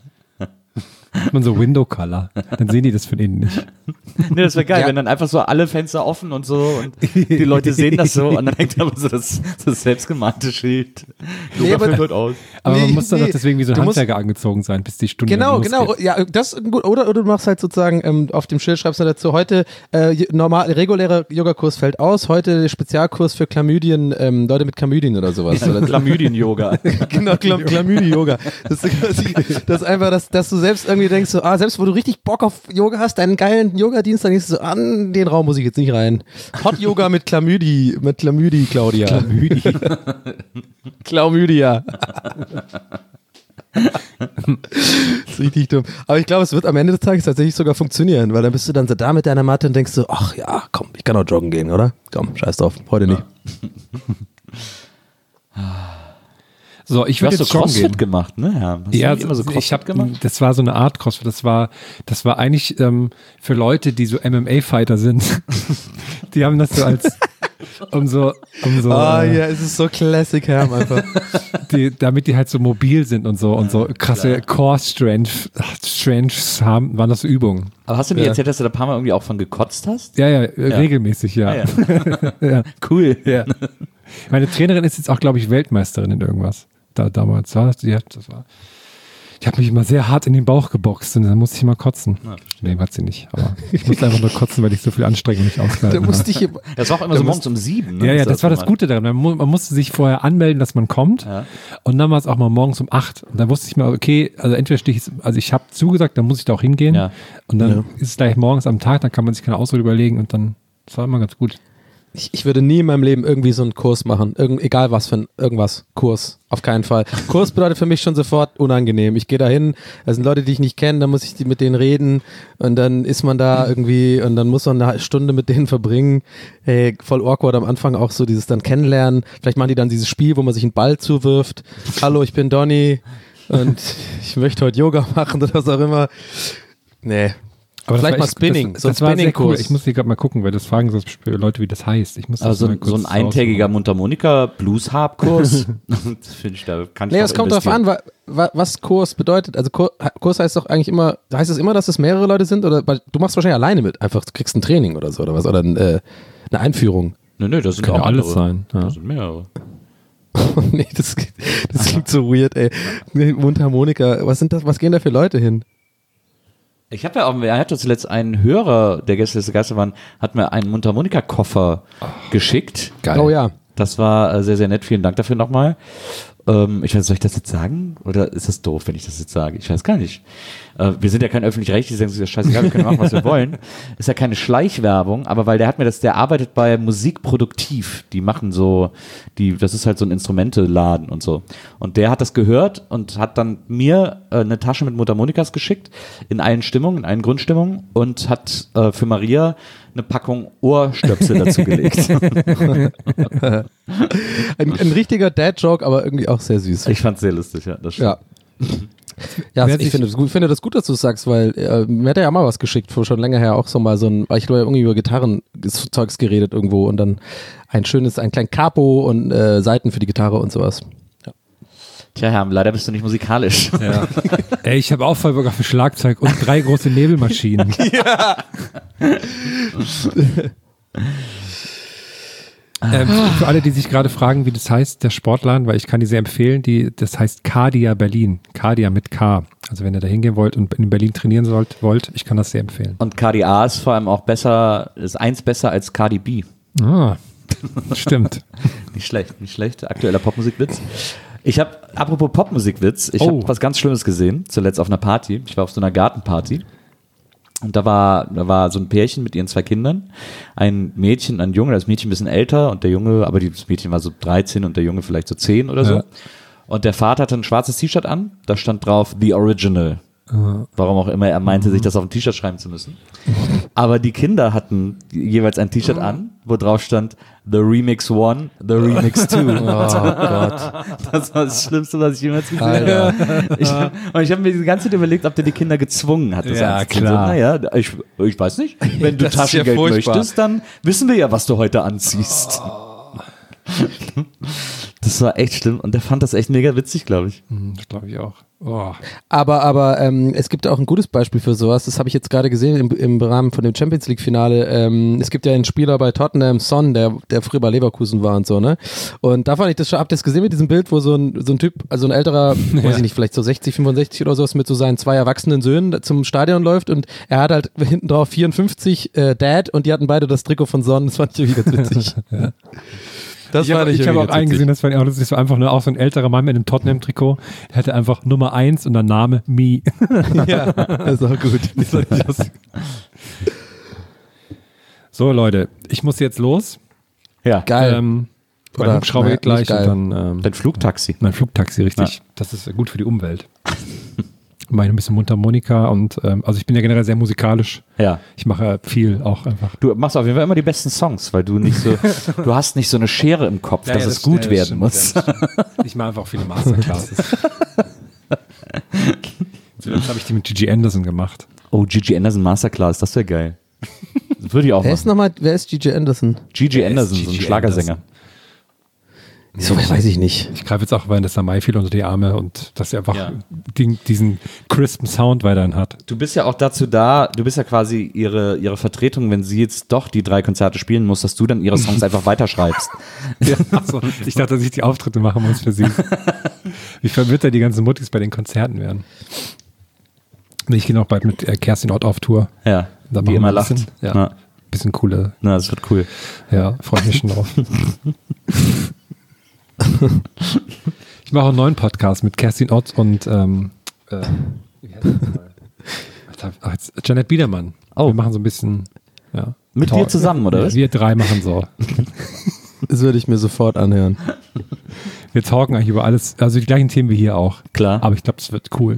Hat man so Window Color. Dann sehen die das von innen nicht. Nee, das wäre geil, Ja. wenn dann einfach so alle Fenster offen und so und die Leute sehen das so und dann hängt aber so das, das selbstgemalte Schild. Nee, Yoga aber- fällt heute aus. Aber Nee, man muss dann nee. doch deswegen wie so ein Du musst- Handwerker angezogen sein, bis die Stunde genau, losgeht. genau. Ja, das gut. Oder, oder du machst halt sozusagen ähm, auf dem Schild schreibst du dazu heute äh, normal regulärer Yogakurs fällt aus, heute Spezialkurs für Chlamydien, ähm, Leute mit Chlamydien oder sowas. Oder, Chlamydien-Yoga. genau, Chlam Chlamydien-Yoga. Das ist quasi, das ist einfach, dass, dass du selbst irgendwie denkst, so, ah, selbst wo du richtig Bock auf Yoga hast, deinen geilen Yoga-Dienst, dann denkst du so, an den Raum muss ich jetzt nicht rein. Hot Yoga mit Chlamydi, mit Chlamydi, Claudia. Chlamydi. Chlamydia. Das ist richtig dumm. Aber ich glaube, es wird am Ende des Tages tatsächlich sogar funktionieren, weil dann bist du dann so da mit deiner Matte und denkst so, ach ja, komm, ich kann auch joggen gehen, oder? Komm, scheiß drauf, heute nicht. So, ich Du würde hast so jetzt joggen CrossFit gehen. gemacht, ne? Ja, hast Ja, du nicht immer so ich CrossFit habe gemacht? das war so eine Art CrossFit. Das war, das war eigentlich ähm, für Leute, die so M M A-Fighter sind. Die haben das so als um so, um so, Ah äh, ja, es ist so Classic Herm einfach. die, damit die halt so mobil sind und so und so krasse Core Strength, Strengths haben, waren das so Übungen. Aber hast du mir Ja. erzählt, dass du da ein paar Mal irgendwie auch von gekotzt hast? Ja, ja, äh, regelmäßig, ja. Ah, ja. ja. Cool. Ja. Meine Trainerin ist jetzt auch, glaube ich, Weltmeisterin in irgendwas. Da damals war die hat, das war. Ich habe mich immer sehr hart in den Bauch geboxt und dann musste ich mal kotzen. Na, Nee, hat sie nicht. Aber ich musste einfach nur kotzen, weil ich so viel Anstrengung nicht Da ausgehalten habe. musste ich, Das war auch immer Da so musst- morgens um sieben. Ne? Ja, ja, Ist das war das immer- Gute daran. Man, mu man musste sich vorher anmelden, dass man kommt. Ja. Und dann war es auch mal morgens um acht. Und dann wusste ich mal, okay, also entweder stehe ich, jetzt- also ich habe zugesagt, dann muss ich da auch hingehen. Ja. Und dann Ja. ist es gleich morgens am Tag, dann kann man sich keine Ausrede überlegen und dann, das war immer ganz gut. Ich, ich würde nie in meinem Leben irgendwie so einen Kurs machen. Irgend, egal was für ein irgendwas. Kurs. Auf keinen Fall. Kurs bedeutet für mich schon sofort unangenehm. Ich gehe da hin, da sind Leute, die ich nicht kenne, dann muss ich die, mit denen reden und dann ist man da irgendwie und dann muss man eine Stunde mit denen verbringen. Hey, voll awkward am Anfang auch so dieses dann kennenlernen. Vielleicht machen die dann dieses Spiel, wo man sich einen Ball zuwirft. Hallo, ich bin Donny und ich möchte heute Yoga machen oder was auch immer. Nee. Aber vielleicht mal echt, Spinning, das, so ein das war sehr Spinning-Kurs. cool. Ich muss hier gerade mal gucken, weil das fragen so Leute, wie das heißt. Ich muss das Also mal so, so ein kurz eintägiger raussuchen. Mundharmonika-Blues-Harp-Kurs. Das finde ich, da kann ich Nee, auch es kommt darauf investieren. an, wa, wa, was Kurs bedeutet. Also Kurs, Kurs heißt doch eigentlich immer, heißt es immer, dass es mehrere Leute sind? Oder weil du machst wahrscheinlich alleine mit, einfach du kriegst ein Training oder so oder was, oder ein, äh, eine Einführung. Nee, nee, das sind Kann auch ja alles andere. sein. Ja. Das sind mehrere. Nee, das, das klingt so weird, ey. Nee, Mundharmonika, was sind das, was gehen da für Leute hin? Ich habe ja auch, er hatte zuletzt einen Hörer, der Gästeliste Geisterbahn, hat mir einen Mundharmonika-Koffer geschickt. Geil. Oh ja. Das war äh, sehr, sehr nett. Vielen Dank dafür nochmal. Ähm, ich weiß, soll ich das jetzt sagen? Oder ist das doof, wenn ich das jetzt sage? Ich weiß gar nicht. Äh, wir sind ja kein öffentlich-rechtliches, die sagen, das ist ja scheißegal, wir können machen, was wir wollen. Ist ja keine Schleichwerbung, aber weil der hat mir das, der arbeitet bei Musikproduktiv. Die machen so, die, das ist halt so ein Instrumenteladen und so. Und der hat das gehört und hat dann mir äh, eine Tasche mit Mundharmonikas geschickt, in allen Stimmungen, in allen Grundstimmungen und hat äh, für Maria eine Packung Ohrstöpsel dazu gelegt. Ein, ein richtiger Dad-Joke, aber irgendwie auch sehr süß. Ich fand's sehr lustig, ja. Das stimmt. Ja. Ja, Wer ich sich- finde das, gut, finde das gut, dass du es sagst, weil äh, mir hat er ja mal was geschickt, vor schon länger her auch so mal so ein, weil ich glaube, irgendwie über Gitarren-Zeugs geredet irgendwo und dann ein schönes, ein kleines Capo und äh, Saiten für die Gitarre und sowas. Tja, Herr, leider bist du nicht musikalisch. Ja. Ey, ich habe auch voll Bock auf ein Schlagzeug und drei große Nebelmaschinen. ähm, für alle, die sich gerade fragen, wie das heißt, der Sportladen, weil ich kann die sehr empfehlen, die, das heißt Cardia Berlin. Cardia mit K. Also wenn ihr da hingehen wollt und in Berlin trainieren sollt, wollt, ich kann das sehr empfehlen. Und K D A ist vor allem auch besser, ist eins besser als Cardi B. Ah, stimmt. Nicht schlecht, nicht schlecht. Aktueller Popmusikwitz. Ich habe, apropos Popmusikwitz, ich Oh. habe was ganz Schlimmes gesehen, zuletzt auf einer Party. Ich war auf so einer Gartenparty. Und da war, da war so ein Pärchen mit ihren zwei Kindern. Ein Mädchen, ein Junge, das Mädchen ein bisschen älter und der Junge, aber das Mädchen war so dreizehn und der Junge vielleicht so zehn oder so. Ja. Und der Vater hatte ein schwarzes T-Shirt an, da stand drauf The Original. Warum auch immer er meinte, sich das auf ein T-Shirt schreiben zu müssen. Aber die Kinder hatten jeweils ein T-Shirt an, wo drauf stand The Remix One, The Remix Two. Oh Gott. Das war das Schlimmste, was ich jemals gesehen Alter. habe. Ich, und ich habe mir die ganze Zeit überlegt, ob der die Kinder gezwungen hat. Das Ja, anzuziehen. klar. So, naja, ich, ich weiß nicht. Wenn du Das ist ja Taschengeld furchtbar. möchtest, dann wissen wir ja, was du heute anziehst. Das war echt schlimm und der fand das echt mega witzig, glaube ich. Das glaube ich auch. Oh. Aber, aber ähm, es gibt auch ein gutes Beispiel für sowas, das habe ich jetzt gerade gesehen im, im Rahmen von dem Champions League Finale. Ähm, es gibt ja einen Spieler bei Tottenham, Son, der, der früher bei Leverkusen war und so, ne? Und da fand ich das schon, habt ihr das gesehen mit diesem Bild, wo so ein, so ein Typ, also ein älterer, weiß ich nicht, vielleicht so sechzig, fünfundsechzig oder sowas, mit so seinen zwei erwachsenen Söhnen zum Stadion läuft und er hat halt hinten drauf vierundfünfzig äh, Dad und die hatten beide das Trikot von Son, das fand ich irgendwie ganz witzig. Das Ich habe fand ich hab irgendwie auch ganz einen witzig. gesehen, das war auch lustig, das war einfach nur auch so ein älterer Mann mit einem Tottenham-Trikot. Der hatte einfach Nummer eins und der Name Me. Ja, das ist auch gut. Das war nicht lustig. So, Leute, ich muss jetzt los. Ja, Geil. Ähm, mein Oder- Hubschrauber naja, geht gleich nicht geil. und dann ähm, dein Flugtaxi. mein Flugtaxi, richtig. Ja. Das ist gut für die Umwelt. Meine ein bisschen Mundharmonika und ähm, also ich bin ja generell sehr musikalisch. Ja. Ich mache viel auch einfach. Du machst auf jeden Fall immer die besten Songs, weil du nicht so, du hast nicht so eine Schere im Kopf, dass es gut werden muss. Ich mache einfach auch viele Masterclasses. Zuletzt habe ich die mit Gigi Anderson gemacht. Oh, Gigi Anderson Masterclass, das wäre geil. Das würde ich auch Wer ist machen. nochmal, wer ist Gigi Anderson? Gigi Wer ist Anderson, so ein Gigi Schlagersänger. So, weiß ich nicht. Ich greife jetzt auch Vanessa Mai viel unter die Arme und dass sie einfach Ja. den, diesen crispen Sound weiterhin hat. Du bist ja auch dazu da, du bist ja quasi ihre, ihre Vertretung, wenn sie jetzt doch die drei Konzerte spielen muss, dass du dann ihre Songs einfach weiterschreibst. Ja, achso, ich dachte, dass ich die Auftritte machen muss für sie. Wie verwirrt da die ganzen Muttis bei den Konzerten werden. Ich gehe noch bald mit äh, Kerstin Ott auf Tour. Ja, Da die machen immer wir ein lacht. bisschen, ja. Ja. Bisschen coole, Na, das wird cool. ja, freue ich mich schon drauf. Ich mache einen neuen Podcast mit Kerstin Ott und ähm, äh, wie heißt das mal? Ach, jetzt, Janet Biedermann. Oh. Wir machen so ein bisschen, ja, Mit Talk. dir zusammen, oder Ja, was? wir drei machen so. Das würde ich mir sofort anhören. Wir talken eigentlich über alles, also die gleichen Themen wie hier auch. Klar. Aber ich glaube, es wird cool.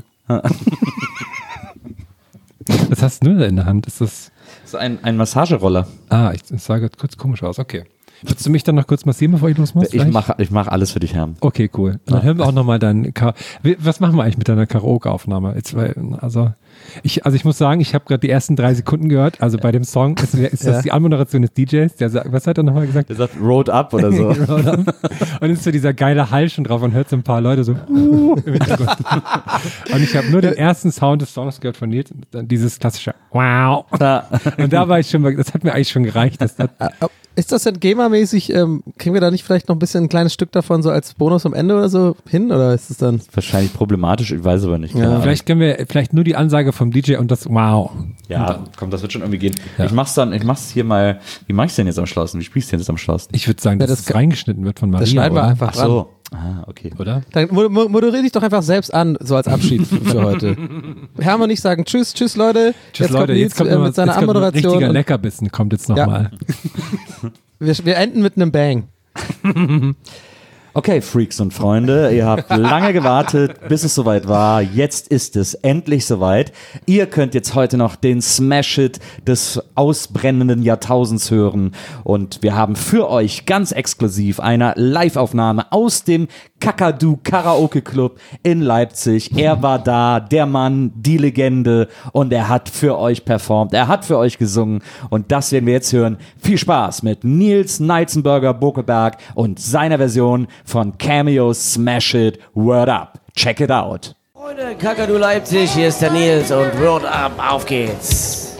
Was hast du denn in der Hand? Ist das. Das ist ein, ein Massageroller. Ah, ich, das sah gerade kurz komisch aus. Okay. Würdest du mich dann noch kurz massieren, bevor ich los muss? Ich vielleicht? mache ich mach alles für dich, Herr. Okay, cool. Dann hören wir auch nochmal deinen. Ka- Wie- Was machen wir eigentlich mit deiner Karaoke-Aufnahme? Jetzt, weil, Also ich, also ich muss sagen, ich habe gerade die ersten drei Sekunden gehört. Also bei dem Song ist, ist das Ja. die Anmoderation des D Js. Der sagt, was hat er nochmal gesagt? Der sagt Road Up oder so. Und ist so dieser geile Hall schon drauf und hört so ein paar Leute so uh, im Hintergrund. Und ich habe nur den ersten Sound des Songs gehört von Nils, dann dieses klassische Wow. Ja. Und da war ich schon, das hat mir eigentlich schon gereicht. Das hat, Ist das denn GEMA-mäßig, ähm, kriegen wir da nicht vielleicht noch ein bisschen ein kleines Stück davon so als Bonus am Ende oder so hin? Oder ist es dann... Wahrscheinlich problematisch, ich weiß aber nicht. Ja. Keine Ahnung. vielleicht können wir vielleicht nur die Ansage vom D J und das Wow. Ja, komm, das wird schon irgendwie gehen. Ja. Ich mach's dann, ich mach's hier mal, wie mach ich's denn jetzt am Schluss? Wie spielst du denn jetzt am Schluss? Ich würde sagen, Ja, dass das es reingeschnitten wird von Maria. Das schneiden wir oder? einfach Ach dran. so. Ah, okay. Oder? Dann mo- mo- moderiere dich doch einfach selbst an, so als Abschied für heute. Hermann und ich sagen Tschüss, tschüss Leute. Tschüss jetzt Leute, kommt jetzt Nils kommt, äh, noch mal- mit seiner jetzt kommt ein Anmoderation. richtiger und Leckerbissen, kommt jetzt Ja. nochmal. wir, wir enden mit einem Bang. Okay, Freaks und Freunde, ihr habt lange gewartet, bis es soweit war. Jetzt ist es endlich soweit. Ihr könnt jetzt heute noch den Smash-Hit des ausbrennenden Jahrtausends hören. Und wir haben für euch ganz exklusiv eine Live-Aufnahme aus dem Kakadu Karaoke Club in Leipzig. Er war da, der Mann, die Legende, und er hat für euch performt, er hat für euch gesungen, und das werden wir jetzt hören. Viel Spaß mit Nils Neitzenberger Bokelberg und seiner Version von Cameo's Smash It Word Up. Check it out. Freunde, Kakadu Leipzig, hier ist der Nils und Word Up, auf geht's.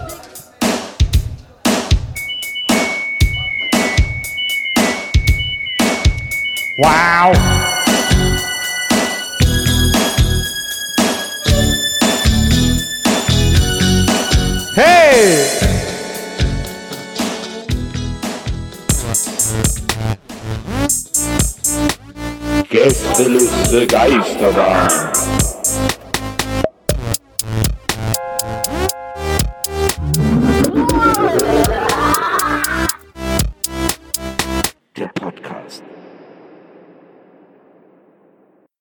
Wow! Hey! Gästeliste Geisterbahn.